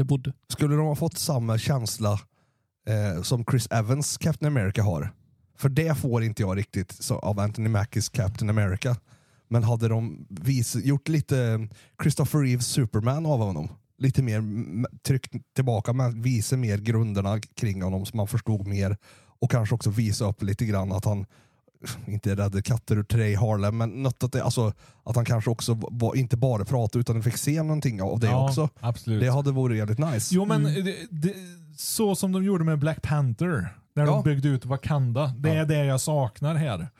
ha fått samma känsla som Chris Evans Captain America har. För det får inte jag riktigt så, av Anthony Mackies Captain America. Men hade de gjort lite Christopher Reeves Superman av honom, lite mer tryckt tillbaka, men visa mer grunderna kring honom så man förstod mer, och kanske också visa upp lite grann att han inte räddade katter ur trä i Harlem, men något att han kanske också inte bara pratade utan fick se någonting av det också. Absolut. Det hade varit jävligt nice. Jo, men så som de gjorde med Black Panther när de byggde ut Wakanda, det är det jag saknar här.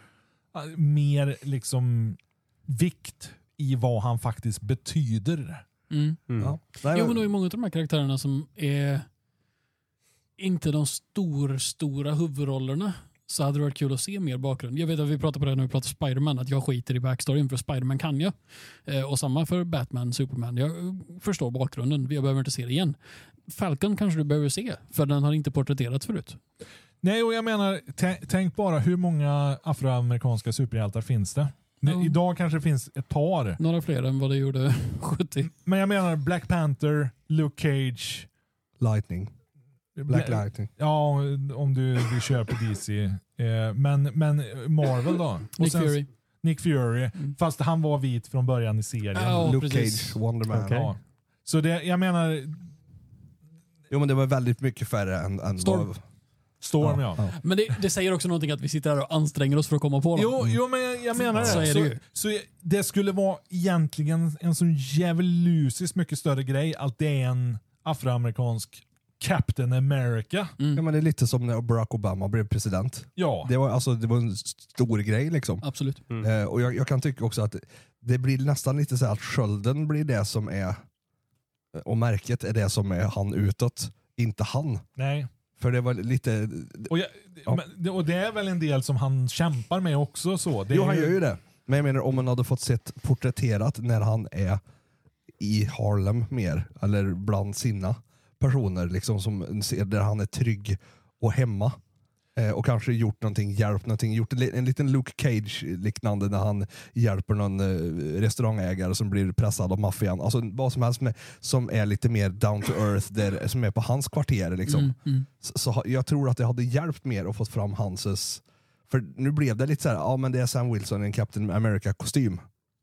Mer liksom vikt i vad han faktiskt betyder. Ja. Jo, men då är många av de här karaktärerna som är inte de stora huvudrollerna, så hade det varit kul att se mer bakgrund. Jag vet att vi pratar på det när vi pratar Spider-Man, att jag skiter i backstoryn för Spider-Man kan jag. Och samma för Batman, Superman. Jag förstår bakgrunden, jag behöver inte se det igen. Falcon kanske du behöver se, för den har inte porträtterats förut. Nej, och jag menar, tänk bara hur många afroamerikanska superhjältar finns det? Idag kanske det finns ett par. Några fler än vad det gjorde 70. Men jag menar Black Panther, Luke Cage, Lightning. Black Lightning. Ja, om du kör på DC. Men Marvel då? Nick Fury. Fast han var vit från början i serien. Ja, Luke precis. Cage, Wonder Man. Ja. Så det, jag menar... Jo, men det var väldigt mycket färre än Storm. Storm, ja. Men det säger också någonting att vi sitter här och anstränger oss för att komma på dem. Jo, men jag menar det. Så är det ju. Så det skulle vara egentligen en så djävulusiskt mycket större grej att det är en afroamerikansk Captain America. Ja, men det är lite som när Barack Obama blev president. Ja. Det var en stor grej liksom. Absolut. Och jag kan tycka också att det blir nästan lite så här att skölden blir det som är, och märket är det som är han utåt, inte han. Nej. För det var lite... Och det är väl en del som han kämpar med också. Så. Jo, han gör ju det. Men jag menar, om man hade fått sett porträtterat när han är i Harlem mer, eller bland sina personer liksom, som ser där han är trygg och hemma, och kanske hjälpt någonting, gjort en liten Luke Cage liknande när han hjälper någon restaurangägare som blir pressad av maffian, alltså vad som helst som är lite mer down to earth, som är på hans kvarter liksom. Så jag tror att det hade hjälpt mer att få fram Hanses, för nu blev det lite så här, ja men det är Sam Wilson i en Captain America kostym.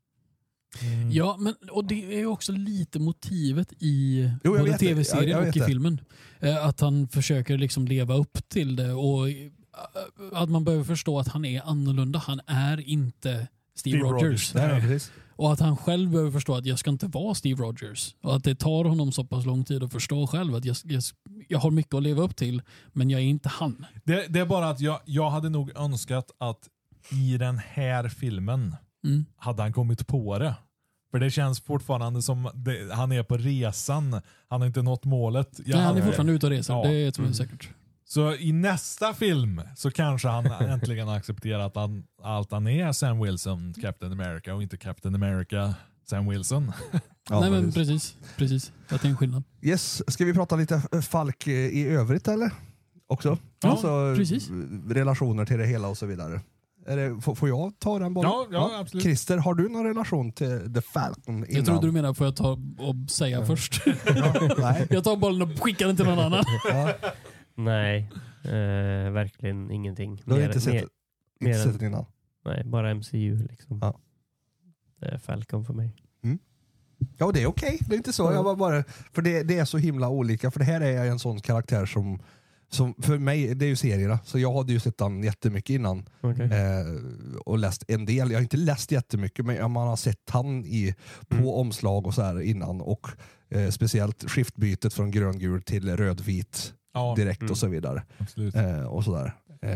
Ja, men och det är också lite motivet i både tv-serien och i filmen. Att han försöker liksom leva upp till det, och att man behöver förstå att han är annorlunda. Han är inte Steve Rogers. Nej, och att han själv behöver förstå att jag ska inte vara Steve Rogers. Och att det tar honom så pass lång tid att förstå själv att jag har mycket att leva upp till, men jag är inte han. Det är bara att jag hade nog önskat att i den här filmen hade han kommit på det. För det känns fortfarande som han är på resan. Han har inte nått målet. Nej, han är fortfarande ute och reser. Ja. Det är ett säkert. Så i nästa film så kanske han äntligen accepterar att han är Sam Wilson, Captain America, och inte Captain America, Sam Wilson. Ja, nej, men precis. Att det är en skillnad. Yes, ska vi prata lite Falk i övrigt eller? Också? Ja, alltså, precis. Relationer till det hela och så vidare. Får jag ta den bollen? Ja, absolut. Christer, har du någon relation till The Falcon innan? Jag trodde du menade, får jag ta och säga först? Nej. Jag tar bollen och skickar den till någon annan. Nej, verkligen ingenting. Du har inte sett det innan? Nej, bara MCU liksom. Ja. Det är Falcon för mig. Ja, det är okej. Det är inte så. Jag var bara, för det är så himla olika. För det här är en sån karaktär som för mig, det är ju serierna. Så jag hade ju sett den jättemycket innan. Okay. Och läst en del. Jag har inte läst jättemycket, men man har sett han på omslag och så här innan. Och speciellt skiftbytet från gröngul till rödvit direkt och så vidare. Och sådär.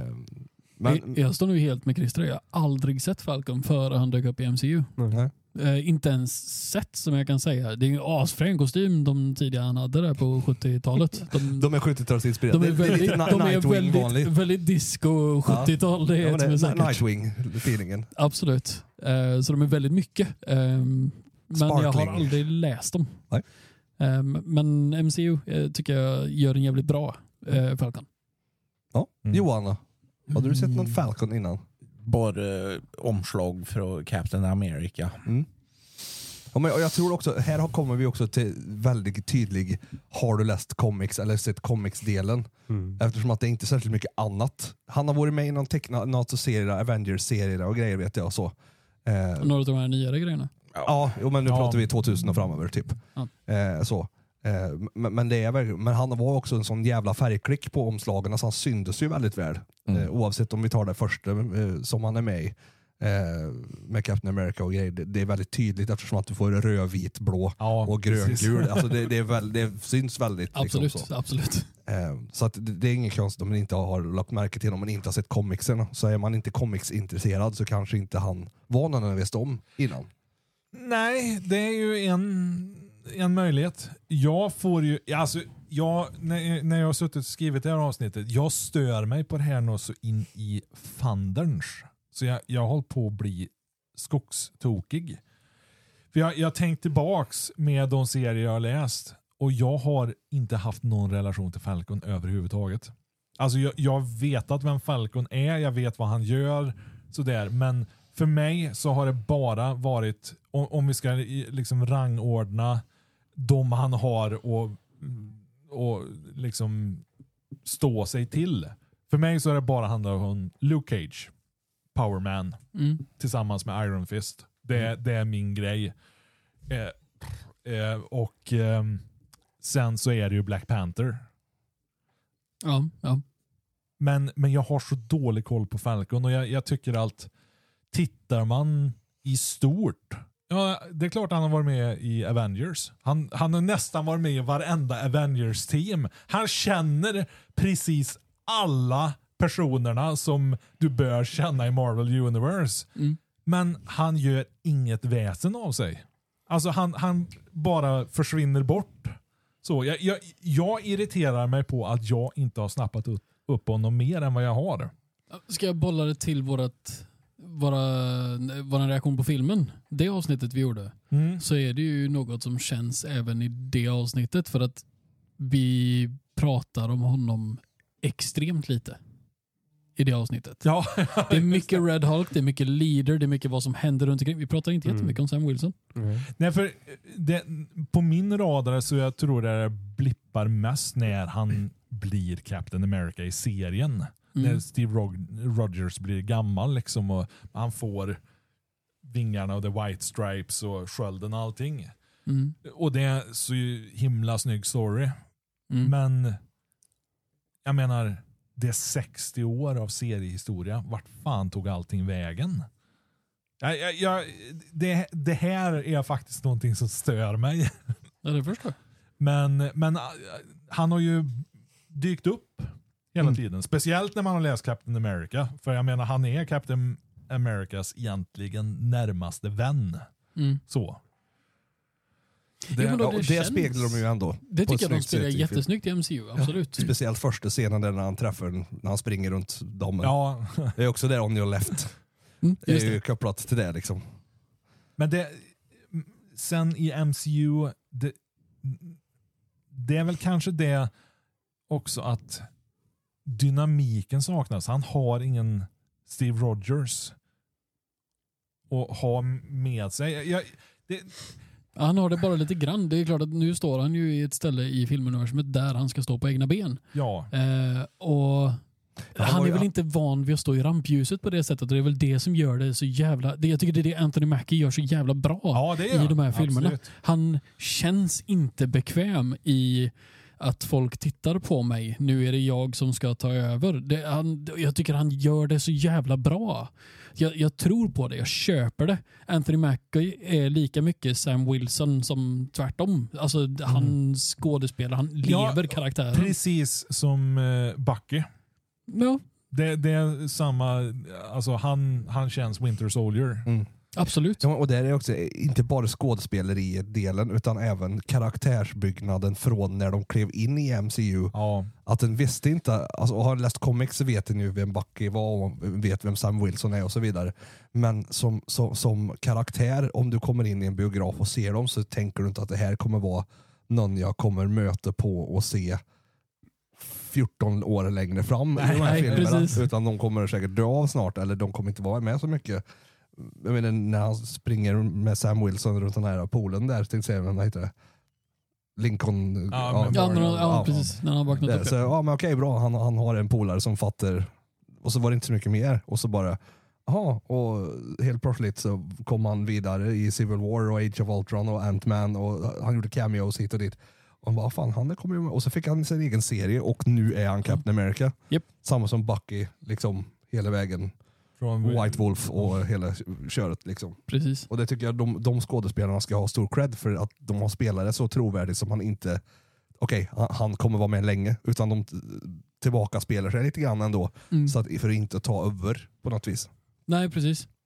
Men jag står nu helt med Christer. Jag har aldrig sett Falcon före han dök upp i MCU. Inte ens sett, som jag kan säga. Det är en asfrän kostym de tidigare han hade där på 70-talet. De är 70-talsinspirerade. De är väldigt disco 70-tal. Det är Nightwing-feelingen. Absolut. Så de är väldigt mycket. Men Sparkling. jag har aldrig läst dem. Nej. Men MCU tycker jag gör en jävligt bra Falcon. Ja. Johanna, hade du sett någon Falcon innan? Bara omslag för Captain America. Ja, men jag tror också, här kommer vi också till väldigt tydlig, har du läst comics eller sett comics-delen? Eftersom att det inte är särskilt mycket annat. Han har varit med i någon NATO-serier, Avengers-serier och grejer, vet jag så. Några av de här nyare grejerna. Ja, men nu pratar vi 2000 och framöver typ. Så. Men han var också en sån jävla färgklick på omslagen, så han syndes ju väldigt väl. Oavsett om vi tar det första som han är med i, med Captain America och grejer. Det är väldigt tydligt eftersom att du får röd, vit, blå och grön-gul. Alltså det syns väldigt. Absolut, liksom så. Absolut. Så att det är ingen konst om man inte har lagt märke till, om man inte har sett comicsen. Så är man inte comics-intresserad så kanske inte han var någon jag visste om innan. Nej, det är ju en möjlighet. Jag får ju, alltså när jag har suttit och skrivit det här avsnittet, jag stör mig på det här nog så in i fanderns. Så jag håller på att bli skogstokig. För jag tänkt tillbaks med de serier jag har läst och jag har inte haft någon relation till Falcon överhuvudtaget. Alltså jag vet att vem Falcon är, jag vet vad han gör, sådär, men för mig så har det bara varit, om vi ska liksom rangordna de han har och liksom stå sig till. För mig så är det bara handlar om Luke Cage, Power Man, tillsammans med Iron Fist. Det är min grej. Och sen så är det ju Black Panther. Ja. Men jag har så dålig koll på Falcon och jag tycker att tittar man i stort, ja, det är klart han har varit med i Avengers. Han har nästan varit med i varenda Avengers-team. Han känner precis alla personerna som du bör känna i Marvel Universe. Men han gör inget väsen av sig. Alltså han bara försvinner bort. Så jag irriterar mig på att jag inte har snappat upp honom mer än vad jag har. Ska jag bolla det till vår reaktion på filmen? Det avsnittet vi gjorde. Så är det ju något som känns även i det avsnittet, för att vi pratar om honom extremt lite i det avsnittet. Ja, det är mycket Red Hulk, det är mycket leader, det är mycket vad som händer runt omkring. Vi pratar inte jättemycket om Sam Wilson. Nej, för på min radar så jag tror det blippar mest när han blir Captain America i serien. När Steve Rogers blir gammal liksom, och han får vingarna och the white stripes och skölden och allting. Och det är så himla snygg story. Men jag menar, det är 60 år av seriehistoria. Vart fan tog allting vägen? Det här är faktiskt någonting som stör mig. Ja, det förstår. Men han har ju dykt upp hela tiden. Speciellt när man har läst Captain America. För jag menar, han är Captain Americas egentligen närmaste vän. Så. Det speglar de ju ändå. Det tycker jag de spelar jättesnyggt i MCU, absolut. Ja, speciellt första scenen där när han träffar, när han springer runt damen. Ja. Det är också där On Your Left. Det är ju kopplat till det liksom. Men sen i MCU, det är väl kanske det också att dynamiken saknas. Han har ingen Steve Rogers och ha med sig. Han har det bara lite grann. Det är klart att nu står han ju i ett ställe i filmuniversumet där han ska stå på egna ben. Ja. Och han är väl inte van vid att stå i rampljuset på det sättet. Och det är väl det som gör det så jävla... Jag tycker det är det Anthony Mackie gör så jävla bra i de här filmerna. Absolut. Han känns inte bekväm i att folk tittar på mig. Nu är det jag som ska ta över. Jag tycker han gör det så jävla bra. Jag tror på det, jag köper det. Anthony Mackie är lika mycket Sam Wilson som tvärtom. Alltså han skådespelar, han lever karaktären. Precis som Bucky. Ja. Det är samma, alltså han känns Winter Soldier. Absolut. Ja, och det är också inte bara skådespeleri-delen utan även karaktärsbyggnaden från när de klev in i MCU. Ja. Att den visste inte, alltså, och har läst comics så vet ni ju vem Bucky var och vet vem Sam Wilson är och så vidare. Men som karaktär, om du kommer in i en biograf och ser dem så tänker du inte att det här kommer vara någon jag kommer möta på och se 14 år längre fram i de här filmerna. Precis. Utan de kommer säkert dö av snart eller de kommer inte vara med så mycket. Jag menar, när han springer med Sam Wilson runt den här poolen där, tänkte säga vad heter det? Lincoln. Precis. När han vaknat upp. Så, ja, men okej, bra. Han har en polare som fattar. Och så var det inte så mycket mer. Och så bara, och helt plötsligt så kom han vidare i Civil War och Age of Ultron och Ant-Man och han gjorde cameos hit och dit. Och bara, fan, han kommer ju med. Och så fick han sin egen serie och nu är han Captain America. Yep. Samma som Bucky, liksom hela vägen. Från White Wolf och hela köret liksom. Precis. Och det tycker jag de skådespelarna ska ha stor cred för att de har spelare så trovärdigt som han inte han kommer vara med länge utan de tillbaka spelar sig lite grann ändå så att, för att inte ta över på något vis. Nej, precis.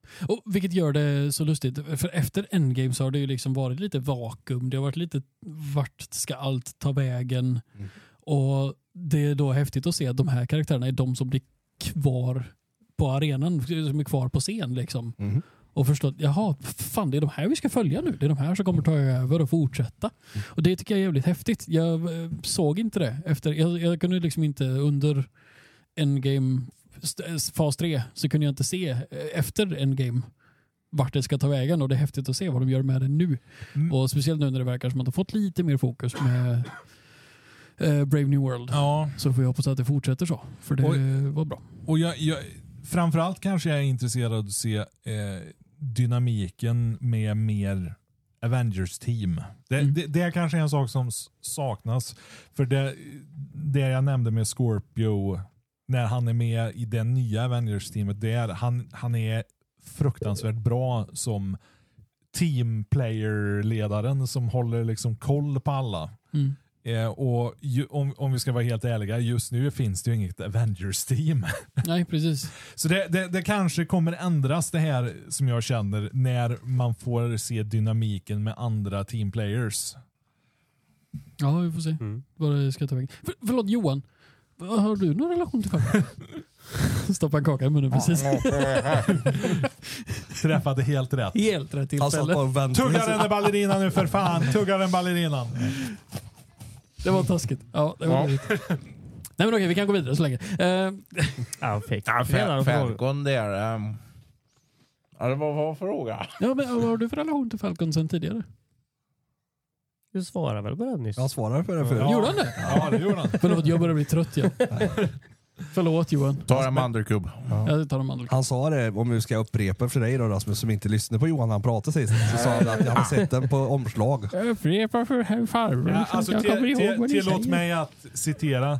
Och vilket gör det så lustigt. För efter Endgame så har det ju liksom varit lite vakuum. Det har varit lite vart ska allt ta vägen. Och det är då häftigt att se att de här karaktärerna är de som blir kvar på arenan, som är kvar på scen liksom. Och förstå att jaha, fan det är de här vi ska följa nu. Det är de här som kommer ta över och fortsätta. Och det tycker jag är jävligt häftigt. Jag såg inte det efter. Jag kunde liksom inte under Endgame fas 3 så kunde jag inte se efter Endgame vart det ska ta vägen, och det är häftigt att se vad de gör med det nu. Och speciellt nu när det verkar som att de har fått lite mer fokus med Brave New World. Ja. Så får jag hoppas att det fortsätter så. För det var bra. Och jag framförallt kanske jag är intresserad av att se dynamiken med mer Avengers-team. Det är kanske en sak som saknas. För det jag nämnde med Scorpio, när han är med i det nya Avengers-teamet, han är fruktansvärt bra som teamplayer-ledaren som håller liksom koll på alla. Och om vi ska vara helt ärliga, just nu finns det ju inget Avengers-team. Nej, precis. Så det kanske kommer ändras det här som jag känner när man får se dynamiken med andra teamplayers. Ja, vi får se vad det ska ta vägen. Förlåt Johan, har du någon relation till Falcon? Stoppa en kaka i munnen precis. Träffade helt rätt. Helt rätt tillfälle. Tugga den där ballerinan nu för fan. Tugga den ballerinan. Det var taskigt. Ja, det var Nej men okej, vi kan gå vidare så länge. Falcon där. Det var fråga. Ja, men vad har du för relation till Falcon sen tidigare? Du svarar väl på den nyss? Jag svarar på det förut. Ja. Gjorde han det? Ja, det gjorde han. Förlåt, jag börjar bli trött. Ja. Förlåt Johan. Ta en mandelkubb. Jag tar en mandelkubb. Han sa det, om vi ska upprepa för dig då Rasmus som inte lyssnade på Johan när han pratade sist, så sa han att jag har sett den på omslag. Upprepa för herr farbror. Ja, alltså, tillåt mig att citera.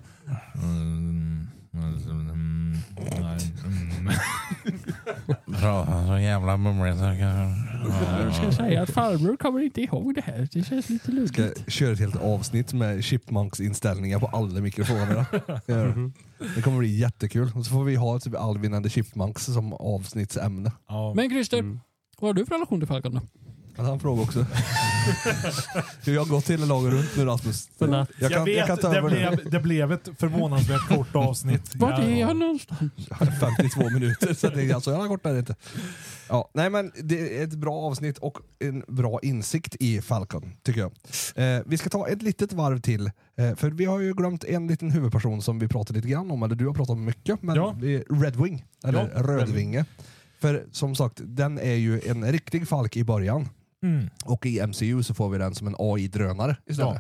Bra, så jävla mumligt. Jag ska säga att farbror kommer inte ihåg det här. Det känns lite luddigt. Ska köra ett helt avsnitt med Chipmunks inställningar på alla mikrofoner. Det kommer bli jättekul. Och så får vi ha typ Alvin and the Chipmunks som avsnittsämne. Ja. Men Christer, vad har du för relation till Falcon då? Han frågar också. Hur jag har gått hela lagen runt nu Rasmus. Jag kan ta över det blev ett förvånansvärt kort avsnitt. Vart är jag någonstans? 52 minuter, så det är alltså jag kortare inte. Ja, nej men det är ett bra avsnitt och en bra insikt i Falcon, tycker jag. Vi ska ta ett litet varv till, för vi har ju glömt en liten huvudperson som vi pratade lite grann om, eller du har pratat om mycket, men Redwing, eller Rödvinge. För som sagt, den är ju en riktig falk i början. Och i MCU så får vi den som en AI-drönare istället.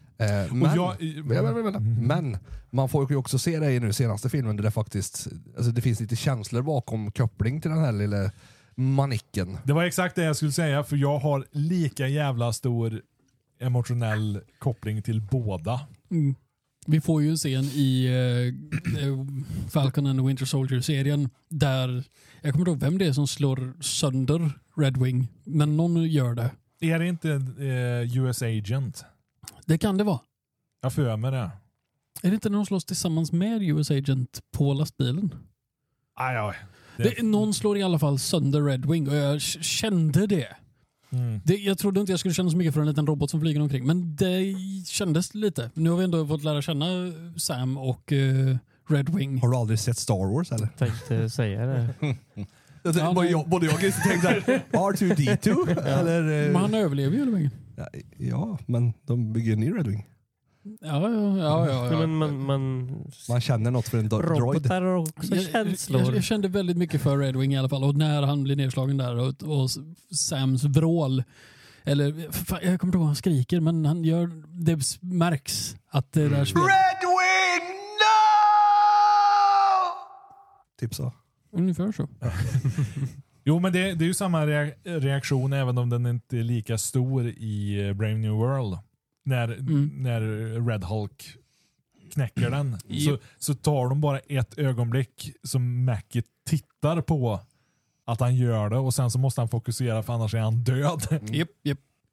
Men man får ju också se det i nu senaste filmen där det faktiskt, alltså det finns lite känslor bakom koppling till den här lilla manicken. Det var exakt det jag skulle säga, för jag har lika jävla stor emotionell koppling till båda. Vi får ju en scen i Falcon and the Winter Soldier-serien där, jag kommer inte ihåg vem det är som slår sönder Redwing, men någon gör det. Är det inte US Agent? Det kan det vara. Jag för mig det. Är det inte när de slåss tillsammans med US Agent på lastbilen? Någon slår i alla fall sönder Redwing och jag kände det. Jag trodde inte jag skulle känna så mycket för en liten robot som flyger omkring, men det kändes lite. Nu har vi ändå fått lära känna Sam och Redwing. Har du aldrig sett Star Wars eller? Tänkte säga det. Både jag och Christer tänkte R2D2 eller... Men han överlever ju hela vägen. Ja, men de bygger en ny Redwing. Ja. Men man känner något för en droid. Robotar har också känslor. Jag kände väldigt mycket för Redwing i alla fall. Och när han blir nedslagen där och Sams vrål. Eller, jag kommer inte ihåg vad han skriker, men han gör, det märks att det där spelar. Redwing, no! Typ så. Ungefär så. Jo, men det är ju samma reaktion även om den inte är lika stor i Brave New World. När Red Hulk knäcker den så tar de bara ett ögonblick som Mackie tittar på att han gör det och sen så måste han fokusera för annars är han död. Japp.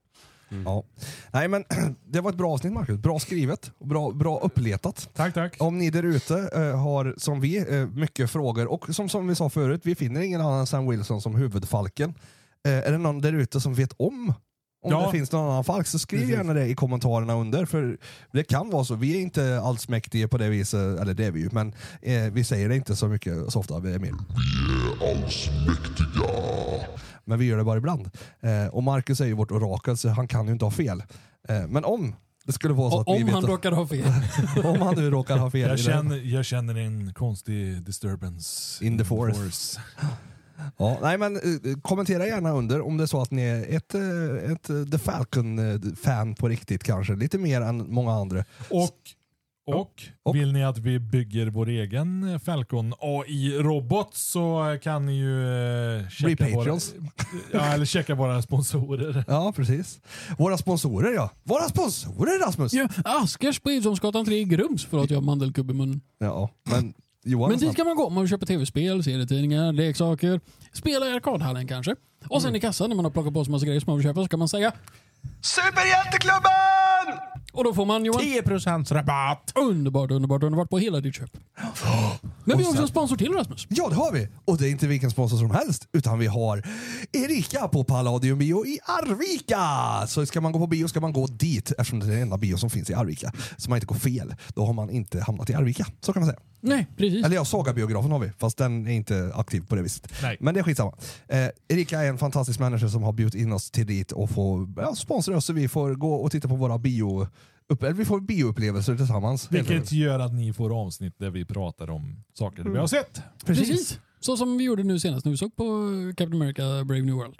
Ja. Nej, men det var ett bra avsnitt, Marcus. Bra skrivet och bra uppletat. Tack. Om ni där ute har som vi mycket frågor och som vi sa förut, vi finner ingen annan än Sam Wilson som huvudfalken. Är det någon där ute som vet om det finns någon annan falk, så skriv gärna det i kommentarerna under, för det kan vara så. Vi är inte allsmäktiga på det viset, eller det är vi ju, men vi säger det inte så mycket så ofta. Vi är allsmäktiga. Men vi gör det bara ibland. Och Marcus är ju vårt orakel, så han kan ju inte ha fel. Men om det skulle vara så att om han råkar ha fel. Om han nu råkar ha fel. Jag känner en konstig disturbance in the force. Ja, nej, men kommentera gärna under om det är så att ni är ett The Falcon-fan på riktigt, kanske. Lite mer än många andra. Och vill ni att vi bygger vår egen Falcon AI-robot, så kan ni ju checka våra sponsorer. Ja, precis. Våra sponsorer, ja. Våra sponsorer, Rasmus! Ja, Askers på Idrottsgatan 3 i Grums, för att jag har mandelkubb i munnen. Ja, men Johan... Men dit kan man gå om man köper tv-spel, serietidningar, leksaker, spela i arkadhallen kanske. Och sen i kassan, när man har plockat på sig massa grejer som man vill köpa, så kan man säga Superhjälteklubben! Och då får man, Johan, 10% rabatt. Underbart på hela ditt köp. Men vi har också en sponsor till, Rasmus. Ja, det har vi. Och det är inte vilken sponsor som helst, utan vi har Erika på Palladium Bio i Arvika. Så ska man gå på bio ska man gå dit, eftersom det är den enda bio som finns i Arvika. Så man inte går fel. Då har man inte hamnat i Arvika, så kan man säga. Nej, precis. Eller Saga-biografen har vi, fast den är inte aktiv på det viset. Nej. Men det är skitsamma. Erika är en fantastisk människa som har bjudit in oss till dit och får sponsra oss, så vi får gå och titta på våra vi får bioupplevelser tillsammans. Vilket gör att ni får avsnitt där vi pratar om saker vi har sett. Precis. Så som vi gjorde nu senast när vi såg på Captain America Brave New World.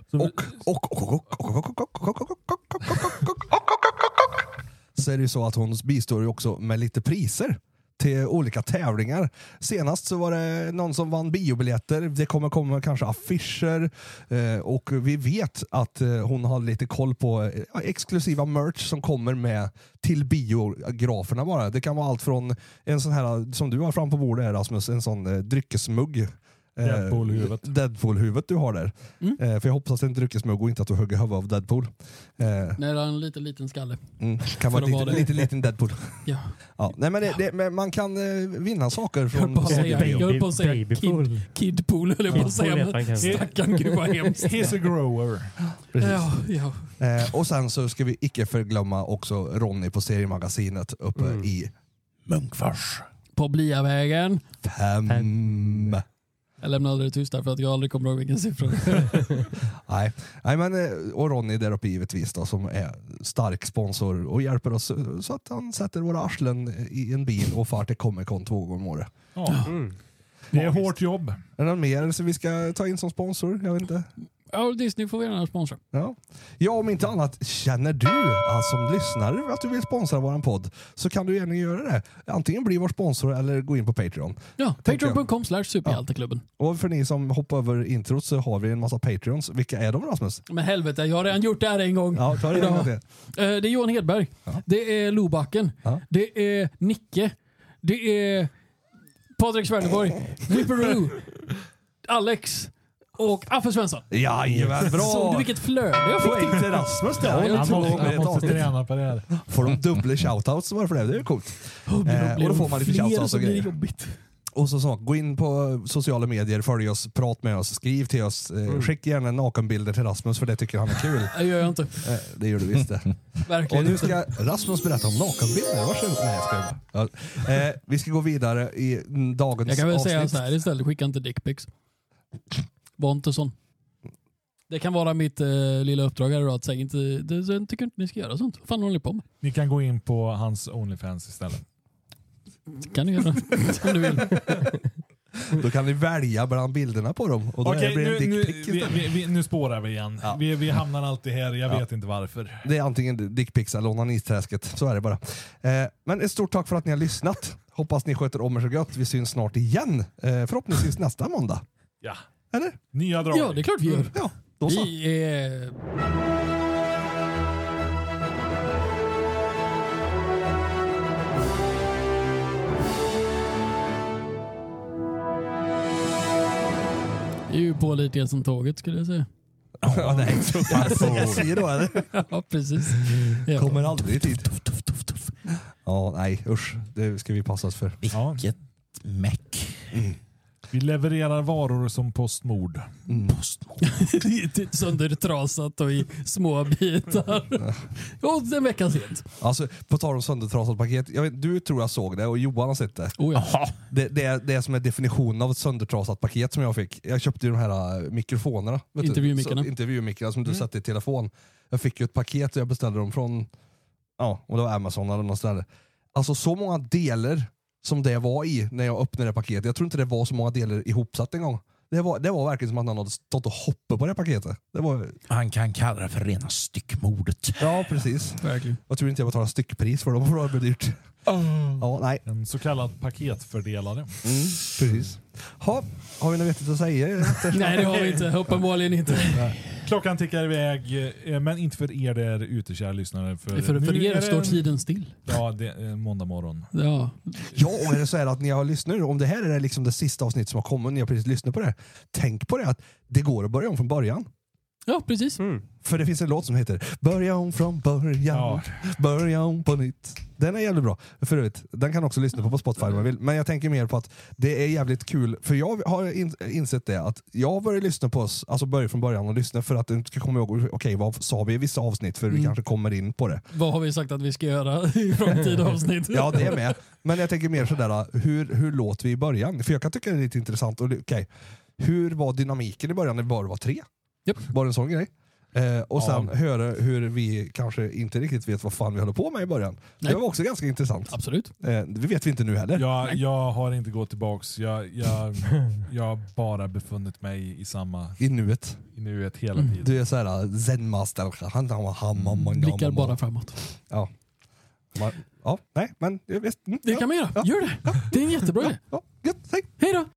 Så är det ju så att hon bistår ju också med lite priser till olika tävlingar. Senast så var det någon som vann biobiljetter. Det kommer komma kanske affischer, och vi vet att hon har lite koll på exklusiva merch som kommer med till biograferna bara. Det kan vara allt från en sån här som du har fram på bordet, Rasmus, en sån dryckesmugg. Deadpool-huvudet du har där. För jag hoppas att det är en dryckesmugg och inte att du hugger huvudet av Deadpool. Nej, det är en liten skalle. Kan vara liten Deadpool. Ja. Ja, nej, men man kan vinna saker från... Jag höll på att säga Kidpool, höll jag på att säga. Stackarn, gud vad hemskt. He's a grower. Ja. Och sen så ska vi icke förglömma också Ronny på Seriemagasinet uppe i Munkfors. På Bliavägen 5. Jag lämnade det tyst där för att jag aldrig kommer ihåg vilken siffra. Nej, men och Ronny där uppe givetvis då, som är stark sponsor och hjälper oss så att han sätter våra arslen i en bil och far till Comic-Con 2 gånger om året. Ja. Det är hårt jobb. Är det någon mer så vi ska ta in som sponsor? Jag vet inte. Ja, Disney får vi gärna sponsra. Ja, om inte annat, känner du som lyssnare att du vill sponsra våran podd, så kan du gärna göra det. Antingen bli vår sponsor eller gå in på Patreon. Ja, patreon.com/superhjälteklubben. Och för ni som hoppar över introt så har vi en massa Patreons. Vilka är de, Rasmus? Men helvete, jag har redan gjort det här en gång. Ja, ta det en gång till. Det är Johan Hedberg. Ja. Det är Lobacken. Ja. Det är Nicke. Det är Patrik Sverneborg. Ripperoo. Alex. Och Affe Svensson. Jajamän, bra! Så du vilket flöde jag fick till Rasmus där. Han måste träna på det här. Får de dubbla shoutouts varför det är coolt. Och då får man lite shoutouts och grejer. Och så gå in på sociala medier, följ oss, prat med oss, skriv till oss. Skick gärna nakenbilder till Rasmus, för det tycker han är kul. Det gör jag inte. Det gör du visst det. Verkligen. Och nu ska Rasmus berätta om nakenbilder. Varsågod. Nej, jag ska vi ska gå vidare i dagens avsnitt. Jag kan väl säga så här istället, skicka inte dickpics. Var inte sån. Det kan vara mitt lilla uppdrag här idag att säga inte, jag tycker inte ni ska göra sånt. Vad fan håller ni på med? Ni kan gå in på hans OnlyFans istället. Kan ni göra om du vill. Då kan ni välja bland bilderna på dem. Och då okej, blir det dickpic. nu spårar vi igen. Ja. Vi hamnar alltid här, jag vet inte varför. Det är antingen dickpics eller onanisträsket, så är det bara. Men ett stort tack för att ni har lyssnat. Hoppas ni sköter om er så gött. Vi syns snart igen. Förhoppningsvis nästa måndag. Ja. Eller? Nya drag. Ja, det är klart vi gör. Ja, då så. Vi är... Det är ju pålitliga som tåget, skulle jag säga. Ja, nej. Jag ser då, eller? Ja, precis. Kommer aldrig i tid. Ja, nej, usch. Det ska vi passa oss för. Vilket meck. Vi levererar varor som Postmord. Söndertrasat och i små bitar. Och en vecka sent. Alltså, på tal om söndertrasat paket. Du tror jag såg det och Johan har sett det. Oh, ja. Det är som är definitionen av ett söndertrasat paket som jag fick. Jag köpte ju de här mikrofonerna. Intervjumickarna som du sätter i telefon. Jag fick ju ett paket och jag beställde dem från och det var Amazon eller något ställe. Alltså så många delar som det var i när jag öppnade det paketet. Jag tror inte det var så många delar ihopsatt en gång. Det var verkligen som att någon hade stått och hoppat på det paketet. Han kan kalla det för rena styckmordet. Ja, precis. Verkligen. Jag tror inte jag betalar styckpris för dem, för det blir dyrt. Ja, nej. En så kallad paketfördelare. Precis. Har vi något vettigt att säga? Nej, det har vi inte. Uppenbarligen inte. Klockan tickar iväg, men inte för er där ute, kära lyssnare. För er står tiden still. Ja, det är måndag morgon. Ja, och är det så här att ni har lyssnat, om det här är liksom det sista avsnitt som har kommit, ni har precis lyssnat på det. Tänk på det att det går att börja om från början. ja precis. För det finns en låt som heter Börja om från början, börja om på nytt. Den är jävligt bra. För övrigt, den kan också lyssna på Spotify om man vill. Men jag tänker mer på att det är jävligt kul. För jag har insett det att jag börjar lyssna på oss, alltså börja från början och lyssna för att du ska komma ihåg, okej, vad sa vi i vissa avsnitt, för vi kanske kommer in på det. Vad har vi sagt att vi ska göra i framtida avsnitt? Ja, det är med. Men jag tänker mer sådär, hur låter vi i början? För jag kan tycka det är lite intressant. Okej, hur var dynamiken i början när vi bara var 3? Yep. Bara en sån grej. Och sen höra hur vi kanske inte riktigt vet vad fan vi håller på med i början. Nej. Det var också ganska intressant. Absolut. Det vet vi inte nu heller. Jag har inte gått tillbaks. Jag har bara befunnit mig I nuet. i nuet hela tiden. Du är såhär zenmaster. Blickar bara framåt. Ja. Ja, nej, men jag vet. Det kan man göra. Gör det. Det är en jättebra idé. Ja, gött, hej. Hej då.